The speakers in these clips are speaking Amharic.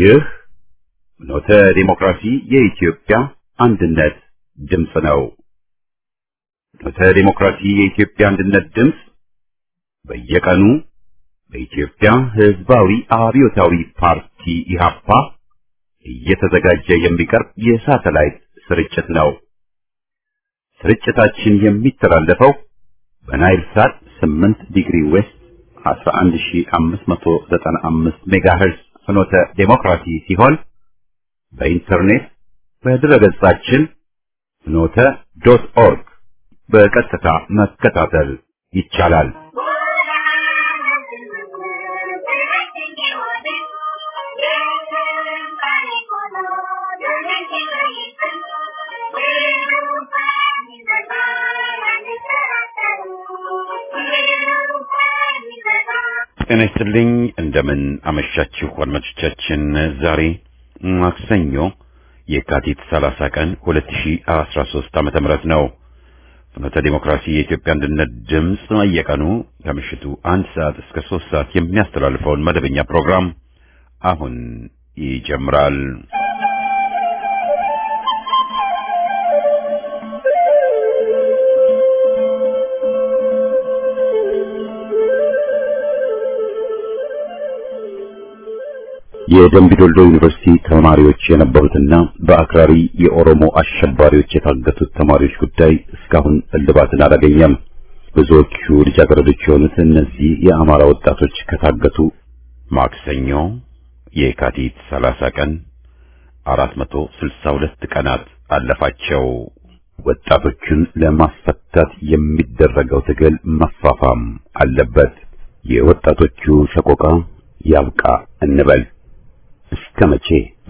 ይህ ፍኖተ ዲሞክራሲ የኢትዮጵያ አንድነት ድምፅ ነው። ፍኖተ ዲሞክራሲ የኢትዮጵያ አንድነት ድምፅ በየቀኑ በኢትዮጵያ ሕዝባዊ አብዮታዊ ፓርቲ ኢህአፓ እየተዘጋጀ የሚቀርብ የሳተላይት ስርጭት ነው። ስርጭታችን የሚተላለፈው በናይል ሳት 8 ዲግሪ ዌስት 11595 ሜጋሄርዝ ፍኖተ ዲሞክራሲ ሲሆን በኢንተርኔት በድረገጻችን ፍኖተ.ኦርግ በቀጥታ መከታተል ይቻላል። ጤና ይስጥልኝ። እንደምን አመሻችሁ አድማጮቻችን። ዛሬ ማክሰኞ የካቲት 30 ቀን 2013 ዓመተ ምህረት ነው። ፍኖተ ዲሞክራሲ የኢትዮጵያ አንድነት ድምፅ በየቀኑ ከምሽቱ 1 ሰዓት እስከ 3 ሰዓት የሚያስተላልፈውን መደበኛ ፕሮግራም አሁን ይጀምራል። የደምቢዶሎ ዩኒቨርሲቲ ተማሪዎች የነበሩትና በአክራሪ የኦሮሞ አሸባሪዎች የታገቱት ተማሪዎች ጉዳይ እስካሁን እልባትን አላገኘም። ብዙዎቹ ልጃገረዶች የሆኑት እነዚህ የአማራ ወጣቶች ከታገቱ ማክሰኞ የካቲት 30 ቀን 462 ቀናት አለፋቸው። ወጣቶቹን ለማስፈታት የሚደረገው ትግል መፋፋም አለበት። የወጣቶቹ ሰቆቃ ያብቃ እንበል። እስከ መቼ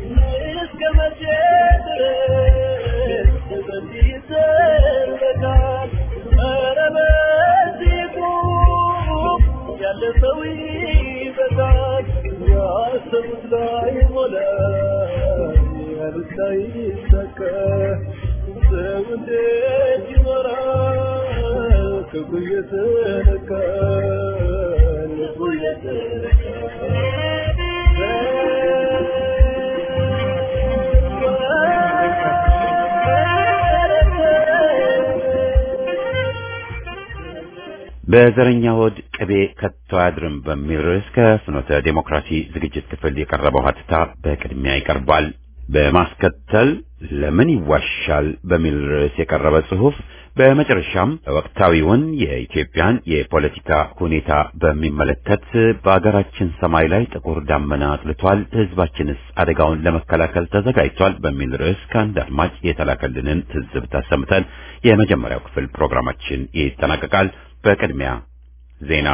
በዘረኛ ሆድ ቅቤ ከቶ አያድርም በሚል ርዕስ ከፍኖተ ዲሞክራሲ ዝግጅት ክፍል የቀረበው ሀተታ በቅድሚያ ይቀርባል። በማስከተል ለምን ይዋሻል በሚል ርዕስ የቀረበ ጽሑፍ፣ በመጨረሻም ወቅታዊውን የኢትዮጵያን የፖለቲካ ሁኔታ በሚመለከት በአገራችን ሰማይ ላይ ጥቁር ዳመና አጥልቷል፣ ሕዝባችንስ አደጋውን ለመከላከል ተዘጋጅቷል በሚል ርዕስ ከአንድ አድማጭ የተላከልንን ትዝብት አሰምተን የመጀመሪያው ክፍል ፕሮግራማችን ይጠናቀቃል። በቅድሚያ ዜና።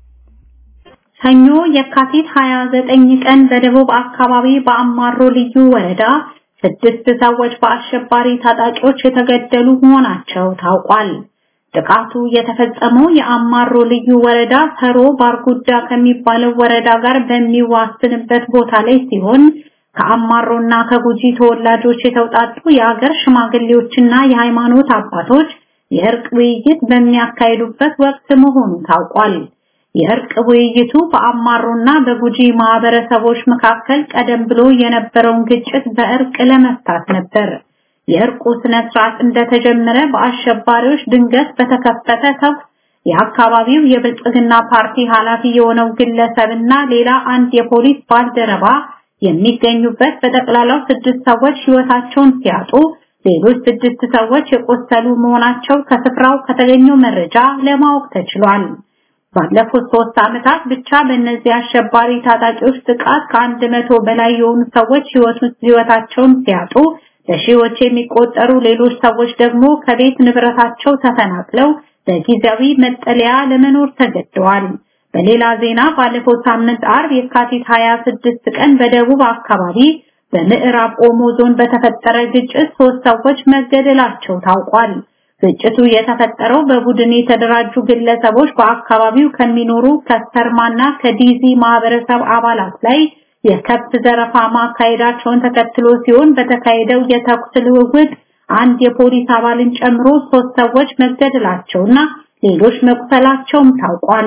ሰኞ የካቲት 29 ቀን በደቡብ አካባቢ በአማሮ ልዩ ወረዳ 6 ሰዎች በአሸባሪ ታጣቂዎች የተገደሉ መሆናቸው ታውቋል። ጥቃቱ የተፈጸመው የአማሮ ልዩ ወረዳ ሰሮ ባርጉዳ ከሚባለው ወረዳ ጋር በሚዋስንበት ቦታ ላይ ሲሆን ከአማሮና ከጉጂ ተወላጆች የተውጣጡ የአገር ሽማግሌዎችና የሃይማኖት አባቶች የእርቅ ውይይት በሚያካሂዱበት ወቅት መሆኑ ታውቋል። የእርቅ ውይይቱ በአማሮና በጉጂ ማህበረሰቦች መካከል ቀደም ብሎ የነበረውን ግጭት በእርቅ ለመፍታት ነበር። የእርቁ ስነ ስርዓት እንደተጀመረ በአሸባሪዎች ድንገት በተከፈተ ተኩስ የአካባቢው የብልጽግና ፓርቲ ኃላፊ የሆነው ግለሰብና ሌላ አንድ የፖሊስ ባልደረባ የሚገኙበት በጠቅላላው 6 ሰዎች ሕይወታቸውን ሲያጡ ሌሎች 6 ሰዎች የቆሰሉ መሆናቸው ከስፍራው ከተገኘው መረጃ ለማወቅ ተችሏል። ባለፉት 3 ዓመታት ብቻ በእነዚህ አሸባሪ ታጣቂዎች ጥቃት ከ100 በላይ የሆኑ ሰዎች ሕይወታቸውን ሲያጡ በሺዎች የሚቆጠሩ ሌሎች ሰዎች ደግሞ ከቤት ንብረታቸው ተፈናቅለው በጊዜያዊ መጠለያ ለመኖር ተገደዋል። በሌላ ዜና ባለፈው ሳምንት አርብ የካቲት 26 ቀን በደቡብ አካባቢ በምዕራብ ኦሞ ዞን በተፈጠረ ግጭት 3 ሰዎች መገደላቸው ታውቋል። ግጭቱ የተፈጠረው በቡድን የተደራጁ ግለሰቦች በአካባቢው ከሚኖሩ ከስተርማና ከዲዚ ማህበረሰብ አባላት ላይ የከብት ዘረፋ ማካሄዳቸውን ተከትሎ ሲሆን በተካሄደው የተኩስ ልውውጥ አንድ የፖሊስ አባልን ጨምሮ 3 ሰዎች መገደላቸውና ሌሎች መቁሰላቸውም ታውቋል።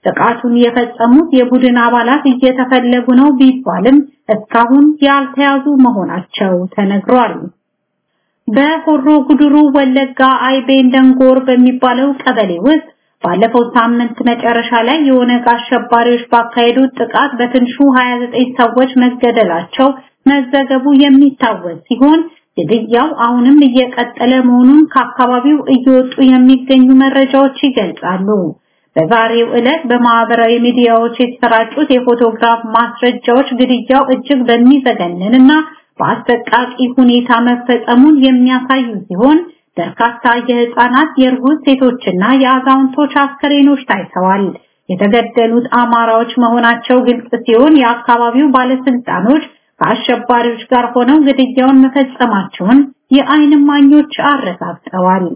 ጥቃቱን የፈጸሙት የቡድን አባላት እየተፈለጉ ነው ቢባልም እስካሁን ያልተያዙ መሆናቸው ተነግሯል። በሆሮ ጉድሩ ወለጋ አይቤን ደንጎር በሚባለው ቀበሌ ውስጥ ባለፈው ሳምንት መጨረሻ ላይ የኦነግ አሸባሪዎች ባካሄዱት ጥቃት በትንሹ 29 ሰዎች መገደላቸው መዘገቡ የሚታወስ ሲሆን ግድያው አሁንም እየቀጠለ መሆኑን ከአካባቢው እየወጡ የሚገኙ መረጃዎች ይገልጻሉ። በዛሬው ዕለት በማህበራዊ ሚዲያዎች የተሰራጩት የፎቶግራፍ ማስረጃዎች ግድያው እጅግ በሚዘገንንና በአሰቃቂ ሁኔታ መፈጸሙን የሚያሳዩ ሲሆን በርካታ የህፃናት፣ የእርጉዝ ሴቶችና የአዛውንቶች አስከሬኖች ታይተዋል። የተገደሉት አማራዎች መሆናቸው ግልጽ ሲሆን የአካባቢው ባለስልጣኖች ከአሸባሪዎች ጋር ሆነው ግድያውን መፈጸማቸውን የዓይን እማኞች አረጋግጠዋል።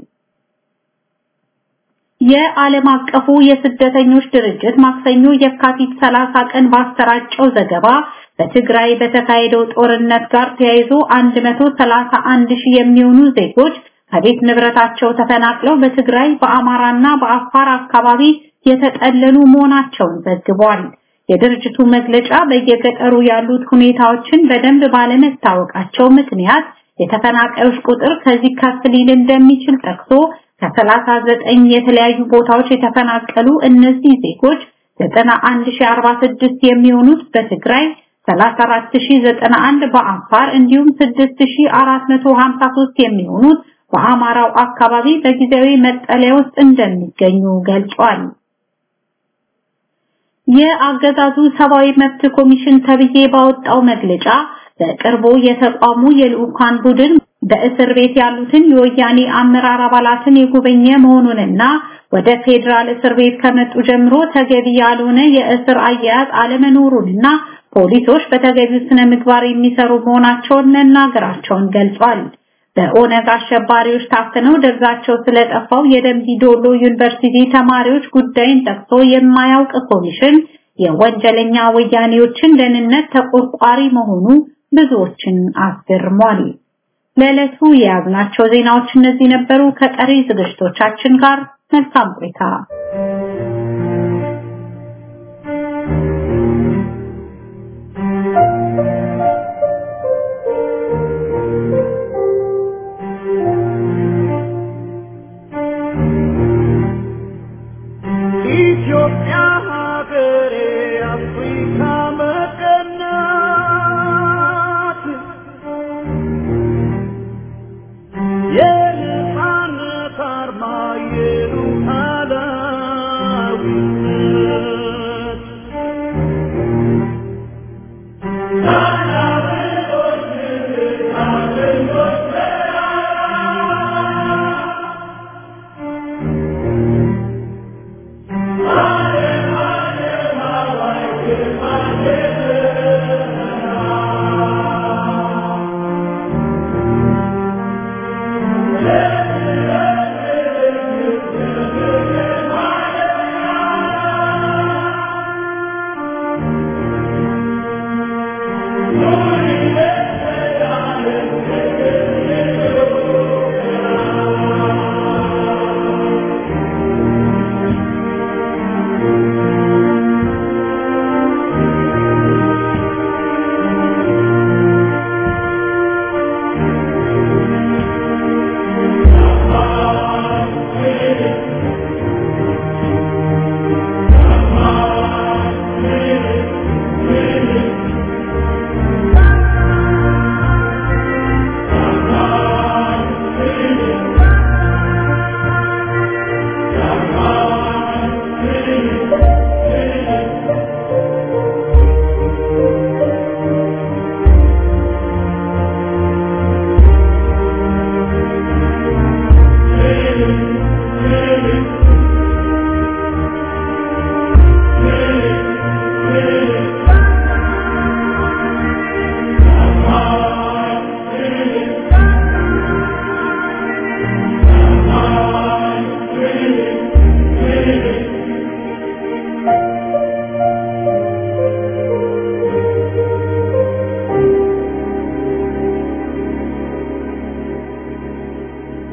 የዓለም አቀፉ የስደተኞች ድርጅት ማክሰኞ የካቲት 30 ቀን ባሰራጨው ዘገባ በትግራይ በተካሄደው ጦርነት ጋር ተያይዞ 131,000 የሚሆኑ ዜጎች ከቤት ንብረታቸው ተፈናቅለው በትግራይ በአማራና በአፋር አካባቢ የተጠለሉ መሆናቸውን ዘግቧል። የድርጅቱ መግለጫ በየገጠሩ ያሉት ሁኔታዎችን በደንብ ባለመታወቃቸው ምክንያት የተፈናቃዮች ቁጥር ከዚህ ከፍ ሊል እንደሚችል ጠቅሶ ከ39 የተለያዩ ቦታዎች የተፈናቀሉ እነዚህ ዜጎች 91046 የሚሆኑት በትግራይ፣ 34091 በአፋር እንዲሁም 6453 የሚሆኑት በአማራው አካባቢ በጊዜያዊ መጠለያ ውስጥ እንደሚገኙ ገልጿል። የአገዛዙ ሰብአዊ መብት ኮሚሽን ተብዬ ባወጣው መግለጫ በቅርቡ የተቋሙ የልኡካን ቡድን በእስር ቤት ያሉትን የወያኔ አመራር አባላትን የጎበኘ መሆኑንና ወደ ፌደራል እስር ቤት ከመጡ ጀምሮ ተገቢ ያልሆነ የእስር አያያዝ አለመኖሩንና ፖሊሶች በተገቢው ስነ ምግባር የሚሰሩ መሆናቸውን መናገራቸውን ገልጿል። በኦነግ አሸባሪዎች ታፍነው ደብዛቸው ስለጠፋው የደምቢ ዶሎ ዩኒቨርሲቲ ተማሪዎች ጉዳይን ጠቅሶ የማያውቅ ኮሚሽን የወንጀለኛ ወያኔዎችን ደህንነት ተቆርቋሪ መሆኑ ብዙዎችን አስገርሟል። ለዕለቱ የያዝናቸው ዜናዎች እነዚህ ነበሩ። ከቀሪ ዝግጅቶቻችን ጋር መልካም ቆይታ።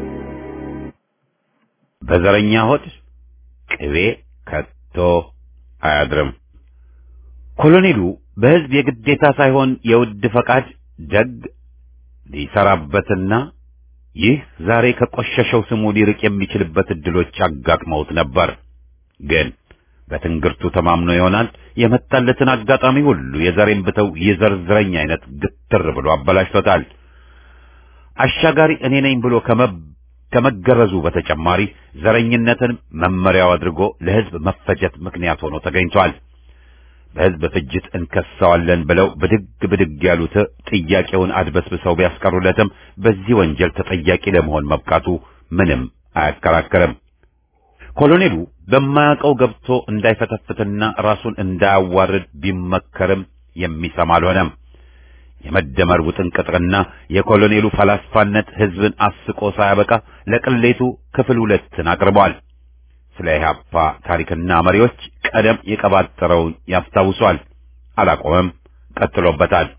በዘረኛ ሆድ ቅቤ ከቶ አያድርም። ኮሎኔሉ በህዝብ የግዴታ ሳይሆን የውድ ፈቃድ ደግ ሊሰራበትና ይህ ዛሬ ከቆሸሸው ስሙ ሊርቅ የሚችልበት እድሎች አጋጥመውት ነበር። ግን በትንግርቱ ተማምኖ ይሆናል የመጣለትን አጋጣሚ ሁሉ የዘሬን ብተው የዘርዝረኝ አይነት ግትር ብሎ አበላሽቶታል። አሻጋሪ እኔ ነኝ ብሎ ከመገረዙ በተጨማሪ ዘረኝነትን መመሪያው አድርጎ ለህዝብ መፈጀት ምክንያት ሆኖ ተገኝቷል። በህዝብ ፍጅት እንከሳዋለን ብለው ብድግ ያሉት ጥያቄውን አድበስብሰው ቢያስቀሩለትም በዚህ ወንጀል ተጠያቂ ለመሆን መብቃቱ ምንም አያከራከርም። ኮሎኔሉ በማያውቀው ገብቶ እንዳይፈተፍትና ራሱን እንዳያዋርድ ቢመከርም የሚሰማ አልሆነም። የመደመር ውጥንቅጥና የኮሎኔሉ ፈላስፋነት ህዝብን አስቆ ሳያበቃ ለቅሌቱ ክፍል 2ን አቅርቧል። ስለ ኢህአፓ ታሪክና መሪዎች ቀደም የቀባጠረውን ያስታውሷል። አላቆመም፣ ቀጥሎበታል።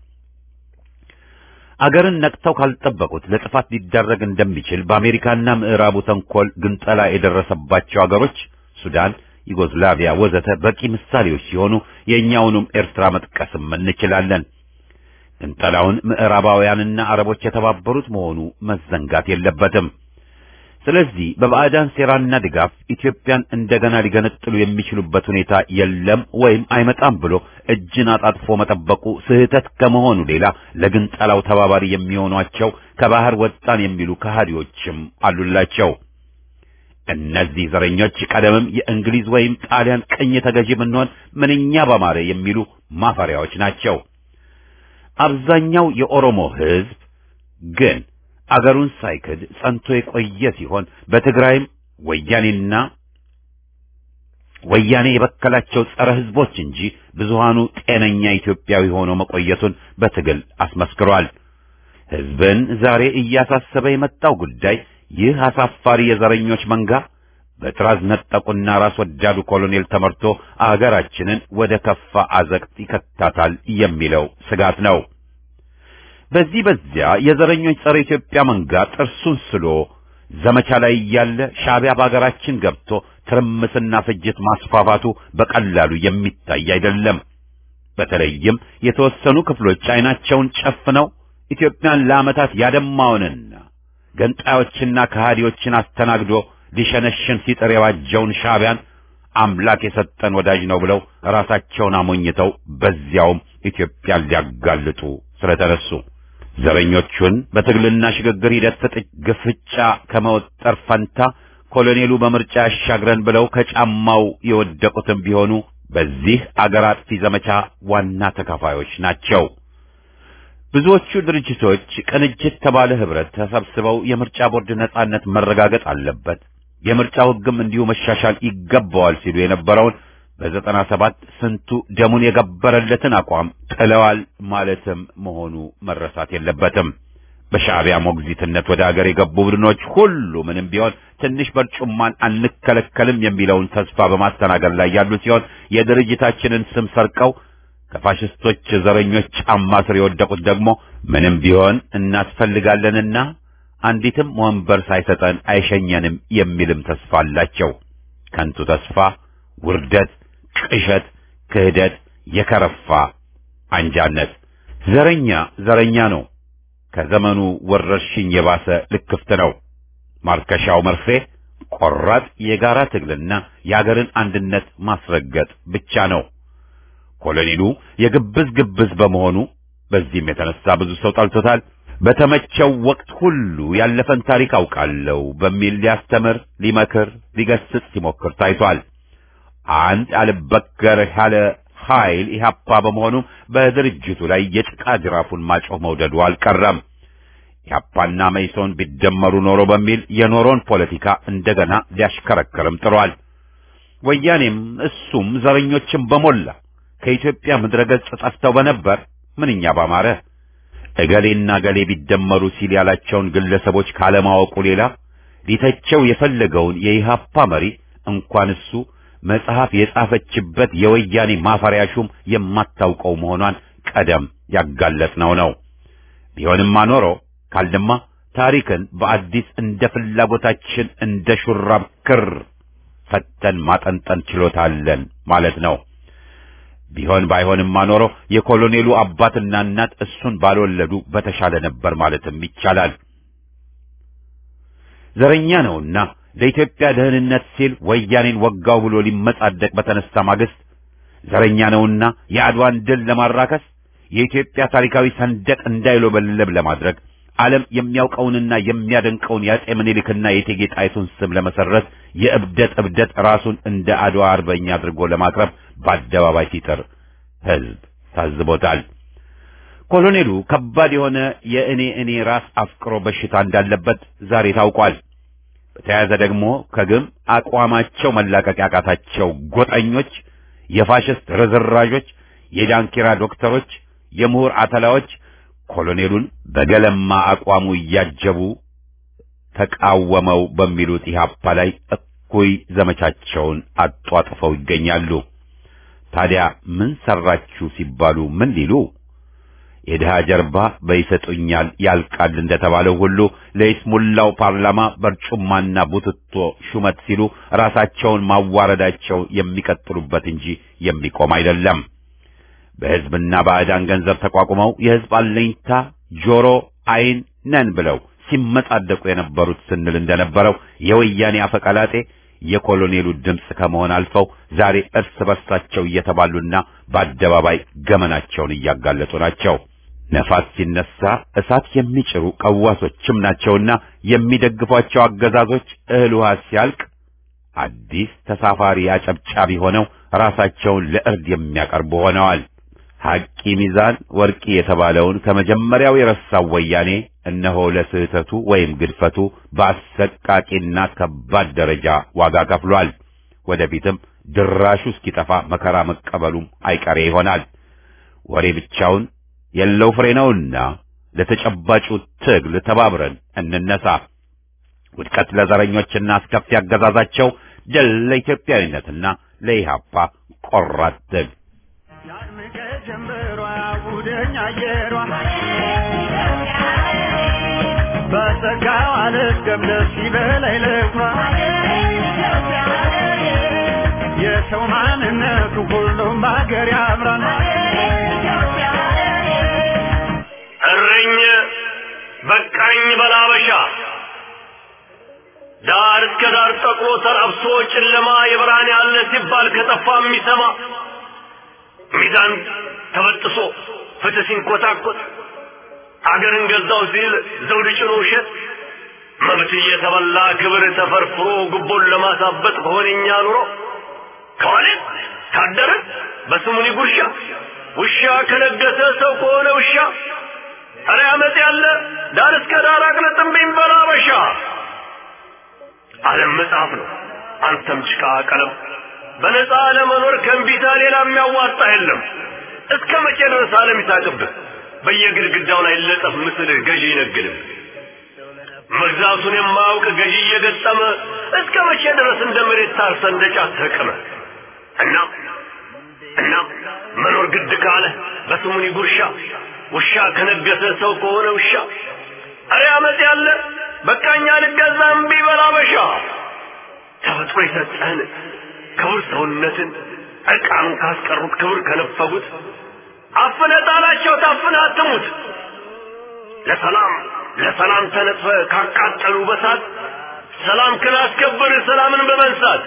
አገርን ነቅተው ካልጠበቁት ለጥፋት ሊዳረግ እንደሚችል በአሜሪካና ምዕራቡ ተንኮል ግንጠላ የደረሰባቸው አገሮች ሱዳን፣ ዩጎዝላቪያ ወዘተ በቂ ምሳሌዎች ሲሆኑ የኛውንም ኤርትራ መጥቀስም እንችላለን። ግንጠላውን ምዕራባውያንና አረቦች የተባበሩት መሆኑ መዘንጋት የለበትም። ስለዚህ በባዕዳን ሴራና ድጋፍ ኢትዮጵያን እንደገና ሊገነጥሉ የሚችሉበት ሁኔታ የለም ወይም አይመጣም ብሎ እጅን አጣጥፎ መጠበቁ ስህተት ከመሆኑ ሌላ ለግንጠላው ተባባሪ የሚሆኗቸው ከባህር ወጣን የሚሉ ከሃዲዎችም አሉላቸው። እነዚህ ዘረኞች ቀደምም የእንግሊዝ ወይም ጣሊያን ቅኝ ተገዢ ብንሆን ምንኛ ባማረ የሚሉ ማፈሪያዎች ናቸው። አብዛኛው የኦሮሞ ህዝብ ግን አገሩን ሳይክድ ጸንቶ የቆየ ሲሆን በትግራይም ወያኔ የበከላቸው ጸረ ህዝቦች እንጂ ብዙሃኑ ጤነኛ ኢትዮጵያዊ ሆኖ መቆየቱን በትግል አስመስክሯል። ህዝብን ዛሬ እያሳሰበ የመጣው ጉዳይ ይህ አሳፋሪ የዘረኞች መንጋ በጥራዝ ነጠቁና ራስ ወዳዱ ኮሎኔል ተመርቶ አገራችንን ወደ ከፋ አዘቅት ይከታታል የሚለው ስጋት ነው። በዚያ የዘረኞች ጸረ ኢትዮጵያ መንጋ ጥርሱን ስሎ ዘመቻ ላይ ያለ ሻዕቢያ በአገራችን ገብቶ ትርምስና ፍጅት ማስፋፋቱ በቀላሉ የሚታይ አይደለም። በተለይም የተወሰኑ ክፍሎች አይናቸውን ጨፍነው ኢትዮጵያን ለዓመታት ያደማውንና ገንጣዮችና ከሃዲዎችን አስተናግዶ ሊሸነሽን ሲጥር የዋጀውን ሻዕቢያን አምላክ የሰጠን ወዳጅ ነው ብለው ራሳቸውን አሞኝተው በዚያውም ኢትዮጵያን ሊያጋልጡ ስለተነሱ ዘረኞቹን በትግልና ሽግግር ሂደት ግፍጫ ከመወጠር ፈንታ ኮሎኔሉ በምርጫ ያሻግረን ብለው ከጫማው የወደቁትም ቢሆኑ በዚህ አገር አጥፊ ዘመቻ ዋና ተካፋዮች ናቸው። ብዙዎቹ ድርጅቶች ቅንጅት ተባለ ህብረት ተሰብስበው የምርጫ ቦርድ ነጻነት መረጋገጥ አለበት፣ የምርጫው ህግም እንዲሁ መሻሻል ይገባዋል ሲሉ የነበረውን በ97 ስንቱ ደሙን የገበረለትን አቋም ጥለዋል ማለትም መሆኑ መረሳት የለበትም። በሻዕቢያ ሞግዚትነት ወደ አገር የገቡ ቡድኖች ሁሉ ምንም ቢሆን ትንሽ በርጩማን አንከለከልም የሚለውን ተስፋ በማስተናገድ ላይ ያሉ ሲሆን የድርጅታችንን ስም ሰርቀው ከፋሽስቶች ዘረኞች ጫማ ስር የወደቁት ደግሞ ምንም ቢሆን እናስፈልጋለንና አንዲትም ወንበር ሳይሰጠን አይሸኘንም የሚልም ተስፋ አላቸው። ከንቱ ተስፋ፣ ውርደት፣ ቅዠት፣ ክህደት፣ የከረፋ አንጃነት። ዘረኛ ነው። ከዘመኑ ወረርሽኝ የባሰ ልክፍት ነው። ማርከሻው መርፌ፣ ቆራጥ የጋራ ትግልና የአገርን አንድነት ማስረገጥ ብቻ ነው። ኮሎኔሉ ግብዝ በመሆኑ በዚህም የተነሳ ብዙ ሰው ጠልቶታል። በተመቸው ወቅት ሁሉ ያለፈን ታሪክ አውቃለሁ በሚል ሊያስተምር፣ ሊመክር፣ ሊገስጽ ሲሞክር ታይቷል። አንድ አልበገር ያለ ኃይል ኢህአፓ በመሆኑ በድርጅቱ ላይ የጭቃ ጅራፉን ማጮህ መውደዱ አልቀረም። ኢህአፓና መኢሶን ቢደመሩ ኖሮ በሚል የኖሮን ፖለቲካ እንደገና ሊያሽከረክርም ጥሯል። ወያኔም እሱም ዘረኞችን በሞላ ከኢትዮጵያ ምድረ ገጽ ጠፍተው በነበር ምንኛ ባማረ። እገሌና ገሌ ቢደመሩ ሲል ያላቸውን ግለሰቦች ካለማወቁ ሌላ ሊተቸው የፈለገውን የኢህአፓ መሪ እንኳን እሱ መጽሐፍ የጻፈችበት የወያኔ ማፈሪያ ሹም የማታውቀው መሆኗን ቀደም ያጋለጥነው ነው። ቢሆንማ ኖሮ ካልደማ ታሪክን በአዲስ እንደ ፍላጎታችን እንደ ሹራብ ክር ፈተን ማጠንጠን ችሎታለን ማለት ነው። ባይሆንም ማኖሮ የኮሎኔሉ አባትና እናት እሱን ባልወለዱ በተሻለ ነበር ማለትም ይቻላል። ዘረኛ ነውና ለኢትዮጵያ ደህንነት ሲል ወያኔን ወጋው ብሎ ሊመጻደቅ በተነሳ ማግስት ዘረኛ ነውና የአድዋን ድል ለማራከስ የኢትዮጵያ ታሪካዊ ሰንደቅ እንዳይሎበለብ ለማድረግ ዓለም የሚያውቀውንና የሚያደንቀውን የአፄ ምኒልክና የእቴጌ ጣይቱን ስም ለመሰረት የእብደት ራሱን እንደ አድዋ አርበኛ አድርጎ ለማቅረብ በአደባባይ ሲጥር ሕዝብ ታዝቦታል። ኮሎኔሉ ከባድ የሆነ የእኔ ራስ አፍቅሮ በሽታ እንዳለበት ዛሬ ታውቋል። በተያያዘ ደግሞ ከግም አቋማቸው መላቀቅ ያቃታቸው ጎጠኞች፣ የፋሽስት ርዝራዦች፣ የዳንኪራ ዶክተሮች፣ የምሁር አተላዎች ኮሎኔሉን በገለማ አቋሙ እያጀቡ ተቃወመው በሚሉት ኢህአፓ ላይ እኩይ ዘመቻቸውን አጧጥፈው ይገኛሉ። ታዲያ ምን ሰራችሁ ሲባሉ ምን ሊሉ? የድሃ ጀርባ በይሰጡኛል ያልቃል እንደተባለው ሁሉ ለይስሙላው ፓርላማ በርጩማና ቡትቶ ሹመት ሲሉ ራሳቸውን ማዋረዳቸው የሚቀጥሉበት እንጂ የሚቆም አይደለም። በሕዝብና ባዕዳን ገንዘብ ተቋቁመው የሕዝብ አለኝታ ጆሮ አይን ነን ብለው ሲመጻደቁ የነበሩት ስንል እንደነበረው የወያኔ አፈቀላጤ የኮሎኔሉ ድምጽ ከመሆን አልፈው ዛሬ እርስ በርሳቸው እየተባሉና በአደባባይ ገመናቸውን እያጋለጡ ናቸው። ነፋስ ሲነሳ እሳት የሚጭሩ ቀዋሶችም ናቸውና የሚደግፏቸው አገዛዞች እህል ውሃ ሲያልቅ አዲስ ተሳፋሪ አጨብጫቢ ሆነው ራሳቸውን ለእርድ የሚያቀርቡ ሆነዋል። ሐቂ ሚዛን ወርቂ የተባለውን ከመጀመሪያው የረሳው ወያኔ እነሆ ለስህተቱ ወይም ግድፈቱ በአሰቃቂና ከባድ ደረጃ ዋጋ ከፍሏል። ወደፊትም ድራሹ እስኪጠፋ መከራ መቀበሉም አይቀሬ ይሆናል። ወሬ ብቻውን የለው ፍሬ ነውና ለተጨባጩ ትግል ተባብረን እንነሳ። ውድቀት ለዘረኞችና አስከፊ አገዛዛቸው፣ ድል ለኢትዮጵያዊነትና ለኢህአፓ ቆራጥ ትግል። በሰጋው አልገምደስ ይበላይ ለፍራ የሰው ማንነቱ ሁሉም ባገር ያምራል። እረኝ በቃኝ በላበሻ ዳር እስከ ዳር ጠቁሮ ተራብሶ ጨለማ የብርሃን ያለ ሲባል ከጠፋ የሚሰማ ሚዛን ተበጥሶ ፍትህ ሲንኮታኮት አገርን ገዛው ሲል ዘውድ ጭኖ ውሸት መብት እየተበላ ክብር ተፈርፍሮ ጉቦን ለማሳበጥ በሆነኛ ኑሮ ከዋለ ካደረ በስሙኒ ጉርሻ ውሻ ከነገሰ ሰው ከሆነ ውሻ አረ አመት ያለ ዳር እስከ ዳር አቅልጥም ቢንበላበሻ ዓለም መጽሐፍ ነው አንተም ጭቃ ቀለም በነፃ ለመኖር ከእምቢታ ሌላ የሚያዋጣ የለም። እስከ መቼ ድረስ ዓለም ይሳቅብህ? በየግድግዳው ላይ ለጠፍ ምስል ገዢ ይነግድም። መግዛቱን የማያውቅ ገዢ እየገጠመ እስከ መቼ ድረስ እንደ መሬት ታርሰ እንደ ጫት ተቀመ? እና መኖር ግድ ካለ በስሙኒ ጉርሻ ውሻ ከነገሰ ሰው ከሆነ ውሻ አረ አመት ያለ በቃኛ ልገዛም ቢበላበሻ ተፈጥሮ የሰጠህን ክብር ሰውነትን ዕቃኑን ካስቀሩት ክብር ከነፈጉት አፍነጣላቸው ታፍነህ አትሙት። ለሰላም ተነጥፈ ካቃጠሉ በሳት ሰላም ክላስከብር ሰላምን በመንሳት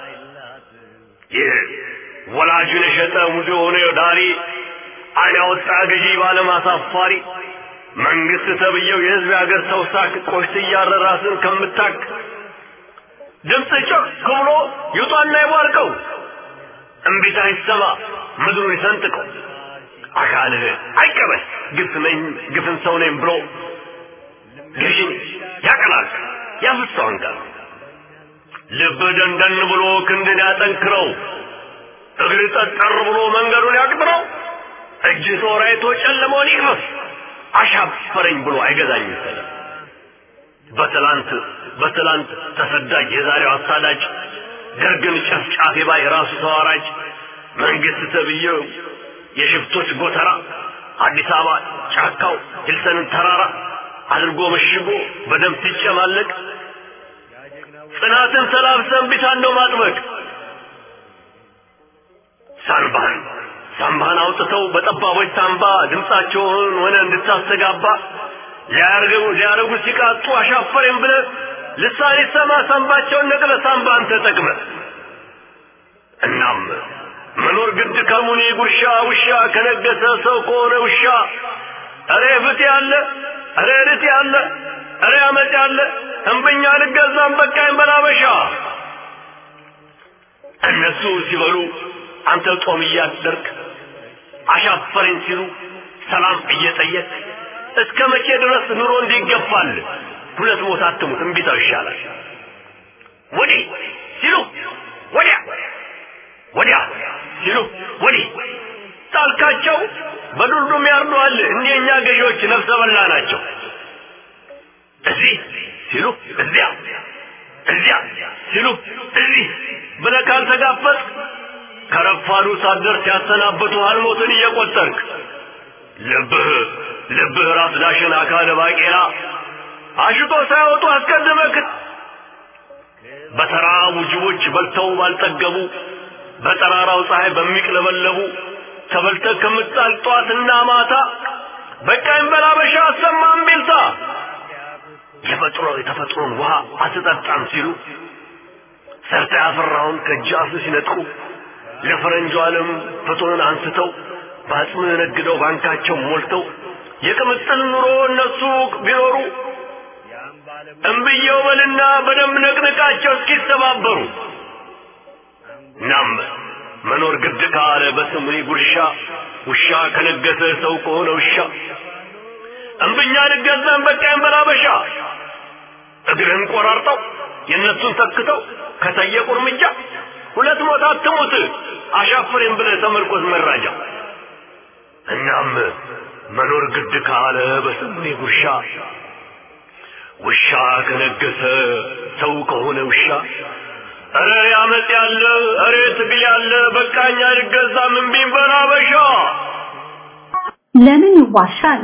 ወላጁን የሸጠ ሙጆ ሆነ ዳሪ አይን ያወጣ ገዢ ባለማሳፋሪ መንግስት ተብየው የህዝብ ያገር ሰው ሳክ ቆሽት ያረራስን ከምታክ ድምጽ ጮክ ብሎ ይውጣና ይዋርቀው እምቢታ ይሰማ ምድሩን ይሰንጥቀው አካል አይቀበል ግፍን ሰው ነኝ ብሎ ገዢን ያቀላል ያፍሰውን ጋር ልብ ደንደን ብሎ ክንድን ያጠንክረው እግር ጠጠር ብሎ መንገዱን ያቅጥረው እጅ ሶራይቶ ጨለመውን ይክፈፍ አሻፈረኝ ብሎ አይገዛኝም ሰላም በትላንት ተሰዳጅ የዛሬው አሳዳጅ ደርግን ጨፍጫፊ ባይ ራሱ ተዋራጅ መንግስት ተብየው የሽፍቶች ጎተራ አዲስ አበባ ጫካው ሂልሰንን ተራራ አድርጎ መሽጎ በደም ሲጨማለቅ ጽናትን ሰላም ሰንቢታን ነው ማጥበቅ ሳምባን አውጥተው በጠባቦች ሳምባ ድምጻቸውን ሆነ እንድታስተጋባ ሊያረጉ ሲቃጡ አሻፈረኝ ብለህ ልሳኔ ሰማ ሳምባቸውን ነቅለ ሳምባን ተጠቅመ እናም መኖር ግድ ከሙኒ ጉርሻ ውሻ ከነገሰ ሰው ከሆነ ውሻ አሬ ፍት ያለ አሬ ርት ያለ አሬ አመት ያለ እንበኛ ልገዛም በቃኝ በላበሻ እነሱ ሲበሉ አንተ ጾም እያደርክ አሻፈረኝ ሲሉ ሰላም እየጠየቅ እስከ መቼ ድረስ ኑሮ እንዲገፋል ሁለት ሞት አትሙት እንቢታው ይሻላል ወዲህ ሲሉ ወዲያ ሲሉ ወዲህ ታልካቸው በዱልዱም ያርዱሃል እንደኛ ገዢዎች ነፍሰ በላ ናቸው እዚህ ሲሉ እዚያ ሲሉ እዚህ ብለህ ካልተጋፈጥ ከረፋዱ ሳትደርስ ያሰናበቱሃል ሞትን እየቆጠርክ ልብህ ራስ ዳሽን አካለ ባቄላ አሽቶ ሳይወጡ አስቀድመክ በተራቡ ጅቦች በልተው ባልጠገቡ በጠራራው ፀሐይ በሚቅለበለቡ ተበልተህ ከምጣል ጧትና ማታ በቃኝ በላበሻ አሰማም ቢልታ የተፈጥሮን ውሃ አትጠጣም ሲሉ ሰርተ ያፈራውን ከጃፍ ሲነጥቁ ለፈረንጁ ዓለም ፍቶን አንስተው ባጽም ነግደው ባንካቸው ሞልተው የቅምጥል ኑሮ እነሱ ቢኖሩ እንብየው በልና በደም ነቅነቃቸው እስኪተባበሩ ናም መኖር ግድ ካለ በስሙኒ ጉርሻ ውሻ ከነገሰ ሰው ከሆነ ውሻ እንብኛ ልገዛን በቃኝ በላበሻ እግርህን ቆራርጠው የነሱን ተክተው ከተየቁ እርምጃ ሁለት ሞት አትሙት አሻፈረኝ ብለህ ተመርኮዝ መራጃ እናም መኖር ግድ ካለ በስሙኒ ጉርሻ ውሻ ከነገሰ ሰው ከሆነ ውሻ አረ ያመጽ ያለ አረ ትግል ያለ በቃኛ ልገዛም እምቢኝ በላበሻ ለምን ይዋሻል?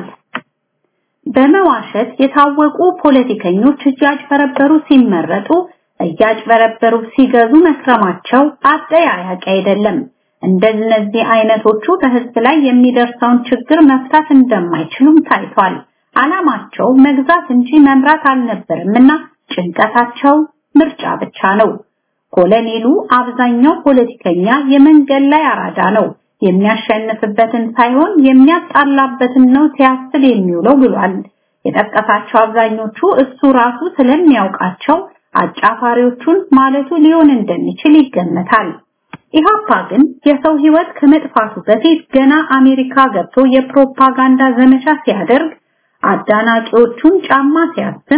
በመዋሸት የታወቁ ፖለቲከኞች እያጭበረበሩ ሲመረጡ እያጭበረበሩ ሲገዙ መክረማቸው አጠያያቂ አይደለም። እንደነዚህ አይነቶቹ በህዝብ ላይ የሚደርሰውን ችግር መፍታት እንደማይችሉም ታይቷል። አላማቸው መግዛት እንጂ መምራት አልነበረምና ጭንቀታቸው ምርጫ ብቻ ነው። ኮሎኔሉ አብዛኛው ፖለቲከኛ የመንገድ ላይ አራዳ ነው። የሚያሸንፍበትን ሳይሆን የሚያጣላበትን ነው ሲያስብ የሚውለው ብሏል። የጠቀሳቸው አብዛኞቹ እሱ ራሱ ስለሚያውቃቸው አጫፋሪዎቹን ማለቱ ሊሆን እንደሚችል ይገመታል። ኢህአፓ ግን የሰው ህይወት ከመጥፋቱ በፊት ገና አሜሪካ ገብቶ የፕሮፓጋንዳ ዘመቻ ሲያደርግ አዳናቂዎቹን ጫማ ሲያስም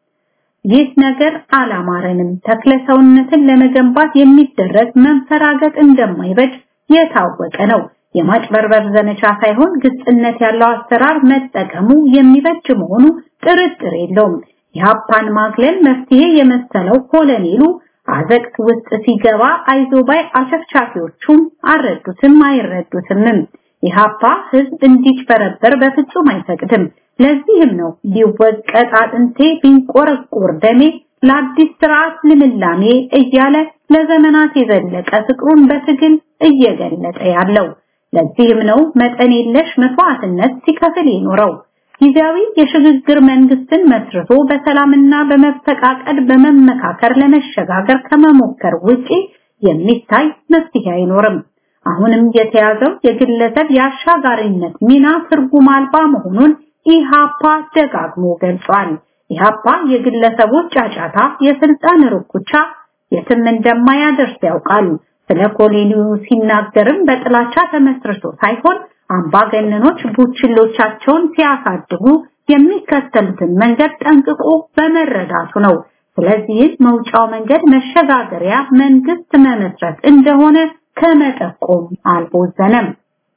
ይህ ነገር አላማረንም፣ ተክለ ሰውነትን ለመገንባት የሚደረግ መንፈራገጥ እንደማይበጅ የታወቀ ነው። የማጭበርበር ዘመቻ ሳይሆን ግልጽነት ያለው አሰራር መጠቀሙ የሚበጅ መሆኑ ጥርጥር የለውም። ኢህአፓን ማግለል መፍትሄ የመሰለው ኮሎኔሉ አዘቅት ውስጥ ሲገባ አይዞባይ አቸፍቻፊዎቹም አረዱትም አይረዱትም። ኢህአፓ ህዝብ እንዲጭበረበር በፍጹም አይፈቅድም። ለዚህም ነው ሊወቀጥ አጥንቴ ቢንቆረቆር ደሜ ለአዲስ ስርዓት ልምላሜ እያለ ለዘመናት የዘለቀ ፍቅሩን በትግል እየገለጠ ያለው። ለዚህም ነው መጠን የለሽ መስዋዕትነት ሲከፍል የኖረው። ጊዜያዊ የሽግግር መንግስትን መስርቶ በሰላምና በመፈቃቀድ በመመካከር ለመሸጋገር ከመሞከር ውጪ የሚታይ መፍትሄ አይኖርም። አሁንም የተያዘው የግለሰብ የአሻጋሪነት ሚና ትርጉም አልባ መሆኑን ኢህአፓ ደጋግሞ ገልጿል። ኢህአፓ የግለሰቦች ጫጫታ፣ የስልጣን ርኩቻ የትም እንደማያደርስ ያውቃል። ስለ ኮሎኔሉ ሲናገርም በጥላቻ ተመስርቶ ሳይሆን አምባገነኖች ቡችሎቻቸውን ሲያሳድጉ የሚከተሉትን መንገድ ጠንቅቆ በመረዳቱ ነው። ስለዚህ መውጫው መንገድ መሸጋገሪያ መንግስት መመስረት እንደሆነ ከመጠቆም አልቦዘነም።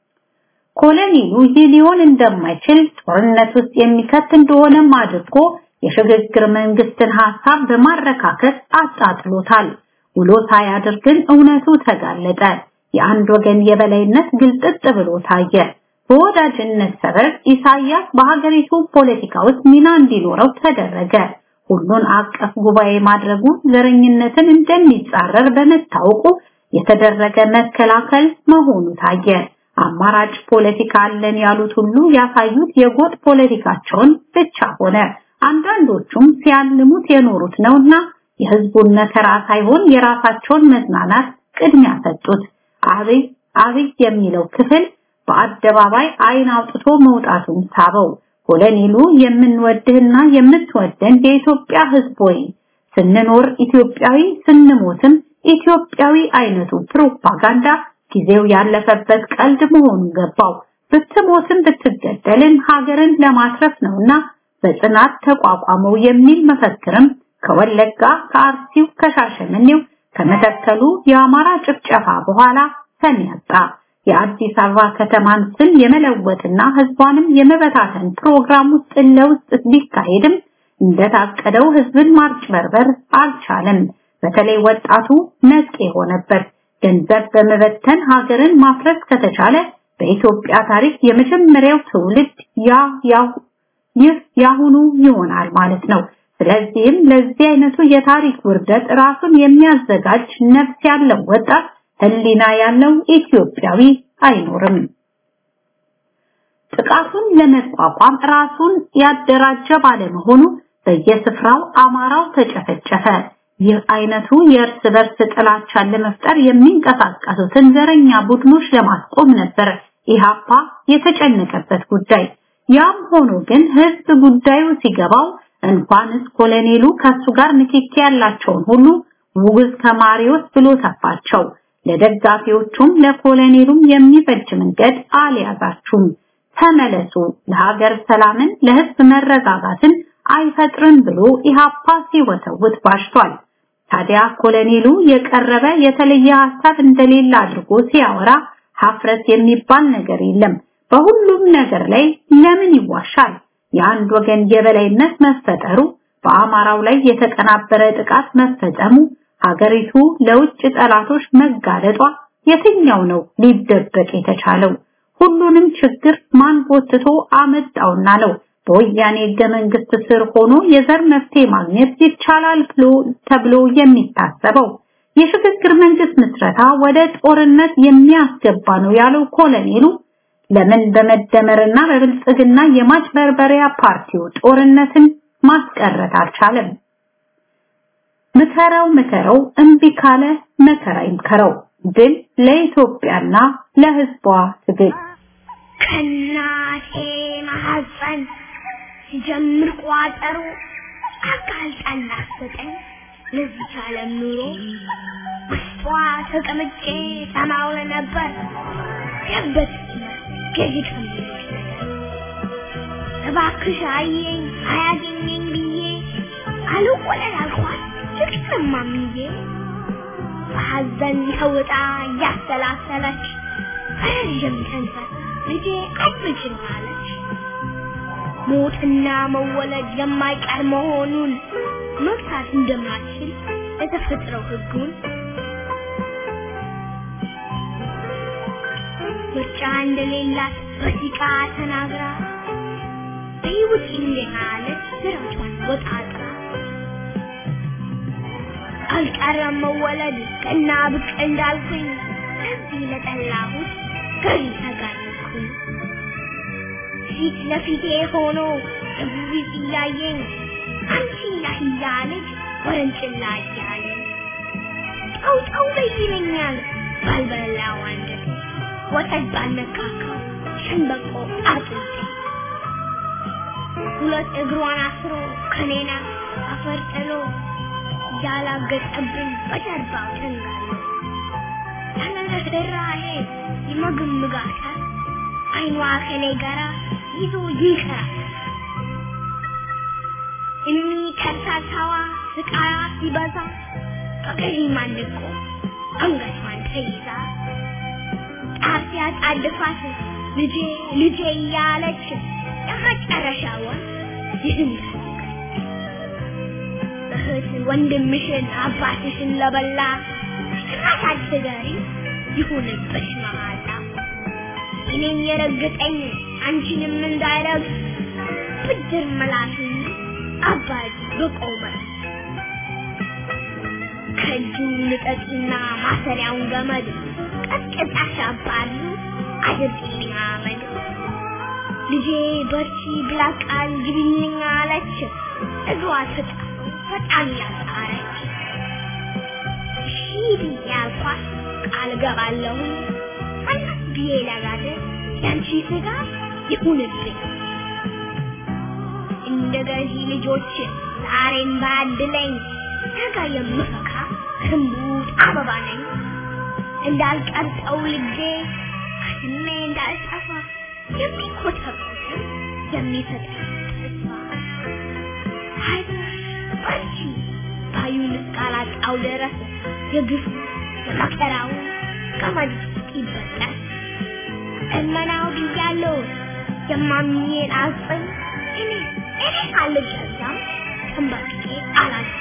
ኮሎኔሉ ይህ ሊሆን እንደማይችል ጦርነት ውስጥ የሚከት እንደሆነም አድርጎ የሽግግር መንግስትን ሐሳብ በማረካከስ አጣጥሎታል። ውሎ ሳያደርግን እውነቱ ተጋለጠ። የአንድ ወገን የበላይነት ግልጥጥ ብሎ ታየ። በወዳጅነት ሰበብ ኢሳያስ በሀገሪቱ ፖለቲካ ውስጥ ሚና እንዲኖረው ተደረገ። ሁሉን አቀፍ ጉባኤ ማድረጉ ዘረኝነትን እንደሚጻረር በመታወቁ የተደረገ መከላከል መሆኑ ታየ። አማራጭ ፖለቲካ አለን ያሉት ሁሉ ያሳዩት የጎጥ ፖለቲካቸውን ብቻ ሆነ። አንዳንዶቹም ሲያልሙት የኖሩት ነውና የህዝቡን መከራ ሳይሆን የራሳቸውን መዝናናት ቅድሚያ ሰጡት። አብይ የሚለው ክፍል በአደባባይ አይን አውጥቶ መውጣቱን ሳበው። ኮሎኔሉ የምንወድህና የምትወደን የኢትዮጵያ ህዝብ ሆይ ስንኖር ኢትዮጵያዊ ስንሞትም ኢትዮጵያዊ አይነቱ ፕሮፓጋንዳ ጊዜው ያለፈበት ቀልድ መሆኑ ገባው። ብትሞትም ብትገደልም ሀገርን ለማትረፍ ነውና በጽናት ተቋቋመው የሚል መፈክርም ከወለጋ ከአርሲው ከሻሸመኔው ከመተከሉ የአማራ ጭፍጨፋ በኋላ ሰሚያጣ። የአዲስ አበባ ከተማን ስም የመለወጥና ህዝቧንም የመበታተን ፕሮግራም ውስጥ ለውስጥ ቢካሄድም እንደታቀደው ህዝብን ማጭበርበር አልቻለም። በተለይ ወጣቱ ነቄ ሆነበት። ገንዘብ በመበተን ሀገርን ማፍረስ ከተቻለ በኢትዮጵያ ታሪክ የመጀመሪያው ትውልድ ያሁኑ ይሆናል ማለት ነው። ስለዚህም ለዚህ አይነቱ የታሪክ ውርደት ራሱን የሚያዘጋጅ ነፍስ ያለው ወጣት ህሊና ያለው ኢትዮጵያዊ አይኖርም። ጥቃቱን ለመቋቋም ራሱን ያደራጀ ባለመሆኑ በየስፍራው አማራው ተጨፈጨፈ። ይህ አይነቱ የእርስ በርስ ጥላቻን ለመፍጠር የሚንቀሳቀሱትን ዘረኛ ቡድኖች ለማስቆም ነበር ኢሃፓ የተጨነቀበት ጉዳይ። ያም ሆኖ ግን ህዝብ ጉዳዩ ሲገባው እንኳንስ ኮሎኔሉ ከሱ ጋር ንክኪ ያላቸውን ሁሉ ውግዝ ከማሪዎስ ብሎ ተፋቸው። ለደጋፊዎቹም ለኮሎኔሉም የሚፈጅ መንገድ አልያዛችሁም፣ ተመለሱ፣ ለሀገር ሰላምን ለህዝብ መረጋጋትን አይፈጥርም ብሎ ኢሃፓ ሲወተውት ባሽቷል። ታዲያ ኮሎኔሉ የቀረበ የተለየ ሐሳብ እንደሌለ አድርጎ ሲያወራ ሀፍረት የሚባል ነገር የለም። በሁሉም ነገር ላይ ለምን ይዋሻል? የአንድ ወገን የበላይነት መፈጠሩ፣ በአማራው ላይ የተቀናበረ ጥቃት መፈጸሙ፣ ሀገሪቱ ለውጭ ጠላቶች መጋለጧ የትኛው ነው ሊደበቅ የተቻለው? ሁሉንም ችግር ማን ጎትቶ አመጣውና ነው በወያኔ ሕገ መንግስት ስር ሆኖ የዘር መፍትሄ ማግኘት ይቻላል ተብሎ የሚታሰበው? የሽግግር መንግስት ምስረታ ወደ ጦርነት የሚያስገባ ነው ያለው ኮሎኔሉ ለምን በመደመርና በብልጽግና የማጭበርበሪያ ፓርቲው ጦርነትን ማስቀረት አልቻለም? ምከረው እምቢ ካለ መከራ ይምከረው። ድል ለኢትዮጵያና ለህዝቧ ትግል። ከናቴ ማህፀን ሲጀምር ቋጠሮ አቃልጣና ሰጠኝ ለዚህ ዓለም ኑሮ ውስጧ ተቀምጬ ሰማው ነበር ያበት ከዚህ እባክሽ አየኝ አያገኘኝ ብዬ አልቆለል አልኳት ትክክለማምዬ ሐዘን ተውጣ ያሰላሰለች አይደለም ተንፈስ ልጄ አትችል አለች። ሞትና መወለድ የማይቀር መሆኑን መግታት እንደማትችል የተፈጠረው ህጉን ምርጫ እንደሌላት በሲቃ ተናግራ በህይወት እንደናለች ስራቿን ወጣጥራ አልቀረም መወለድ ቀና ብቅ እንዳልኩኝ እዚህ ለጠላሁት ገሪ ተጋርኩኝ ፊት ለፊቴ ሆኖ እዚህ እያየኝ አንቺ ነህ እያለች ወረንጭላ እያለኝ ጠው ይለኛል ባልበላው አንጀቴ ወተት ባነካካ ሸንበቆ አጥንቴ ሁለት እግሯን አስሮ ከኔና አፈርጥሎ ያላገጠብኝ በጀርባው ተንጋሎ ተነደራሄ ይመግምጋታል አይኗ ከኔ ጋራ ይዞ ይከራል እሚ ከታታዋ ስቃያ ሲበዛ ከገዢ ማንቆ አንገቷን ተይዛ ጣፊያ ጣድፋት ልጄ እያለች የመጨረሻውን ይህን እህት ወንድምሽን አባትሽን ለበላ አታድገሪ ይሁንብሽ መሃላ እኔን የረገጠኝ አንቺንም እንዳይረግ ብድር መላሽን አባጅ በቆመ ከእጁ ልጠቅና ማሰሪያውን ገመድ ቀጥቅጣሽ አባሉ አድርግልኝ አመድ ልጄ በርቺ ብላ ቃል ግቢልኝ አለች እግሯ በጣም ያጣረች ሺህ ያልኳት ቃል ገባለሁ አንተ ቢላጋደ ያንቺ ስጋ ይሁንልኝ እንደገዚ ልጆች ዛሬን ባድለኝ ነገ የምፈካ ህንቡት አበባ ነኝ እንዳልቀርጠው ልጄ አድሜ እንዳልጠፋ የሚኮተኩት የሚፈጥ ተስፋ አይዞሽ በርቺ ባዩን እስካላጣው ድረስ የግፍ የመከራው ገመድ ይበጠስ እመናው ብያለሁ የማምኜን አጽም እኔ አልገዛም ተንበርክኬ አላልኩም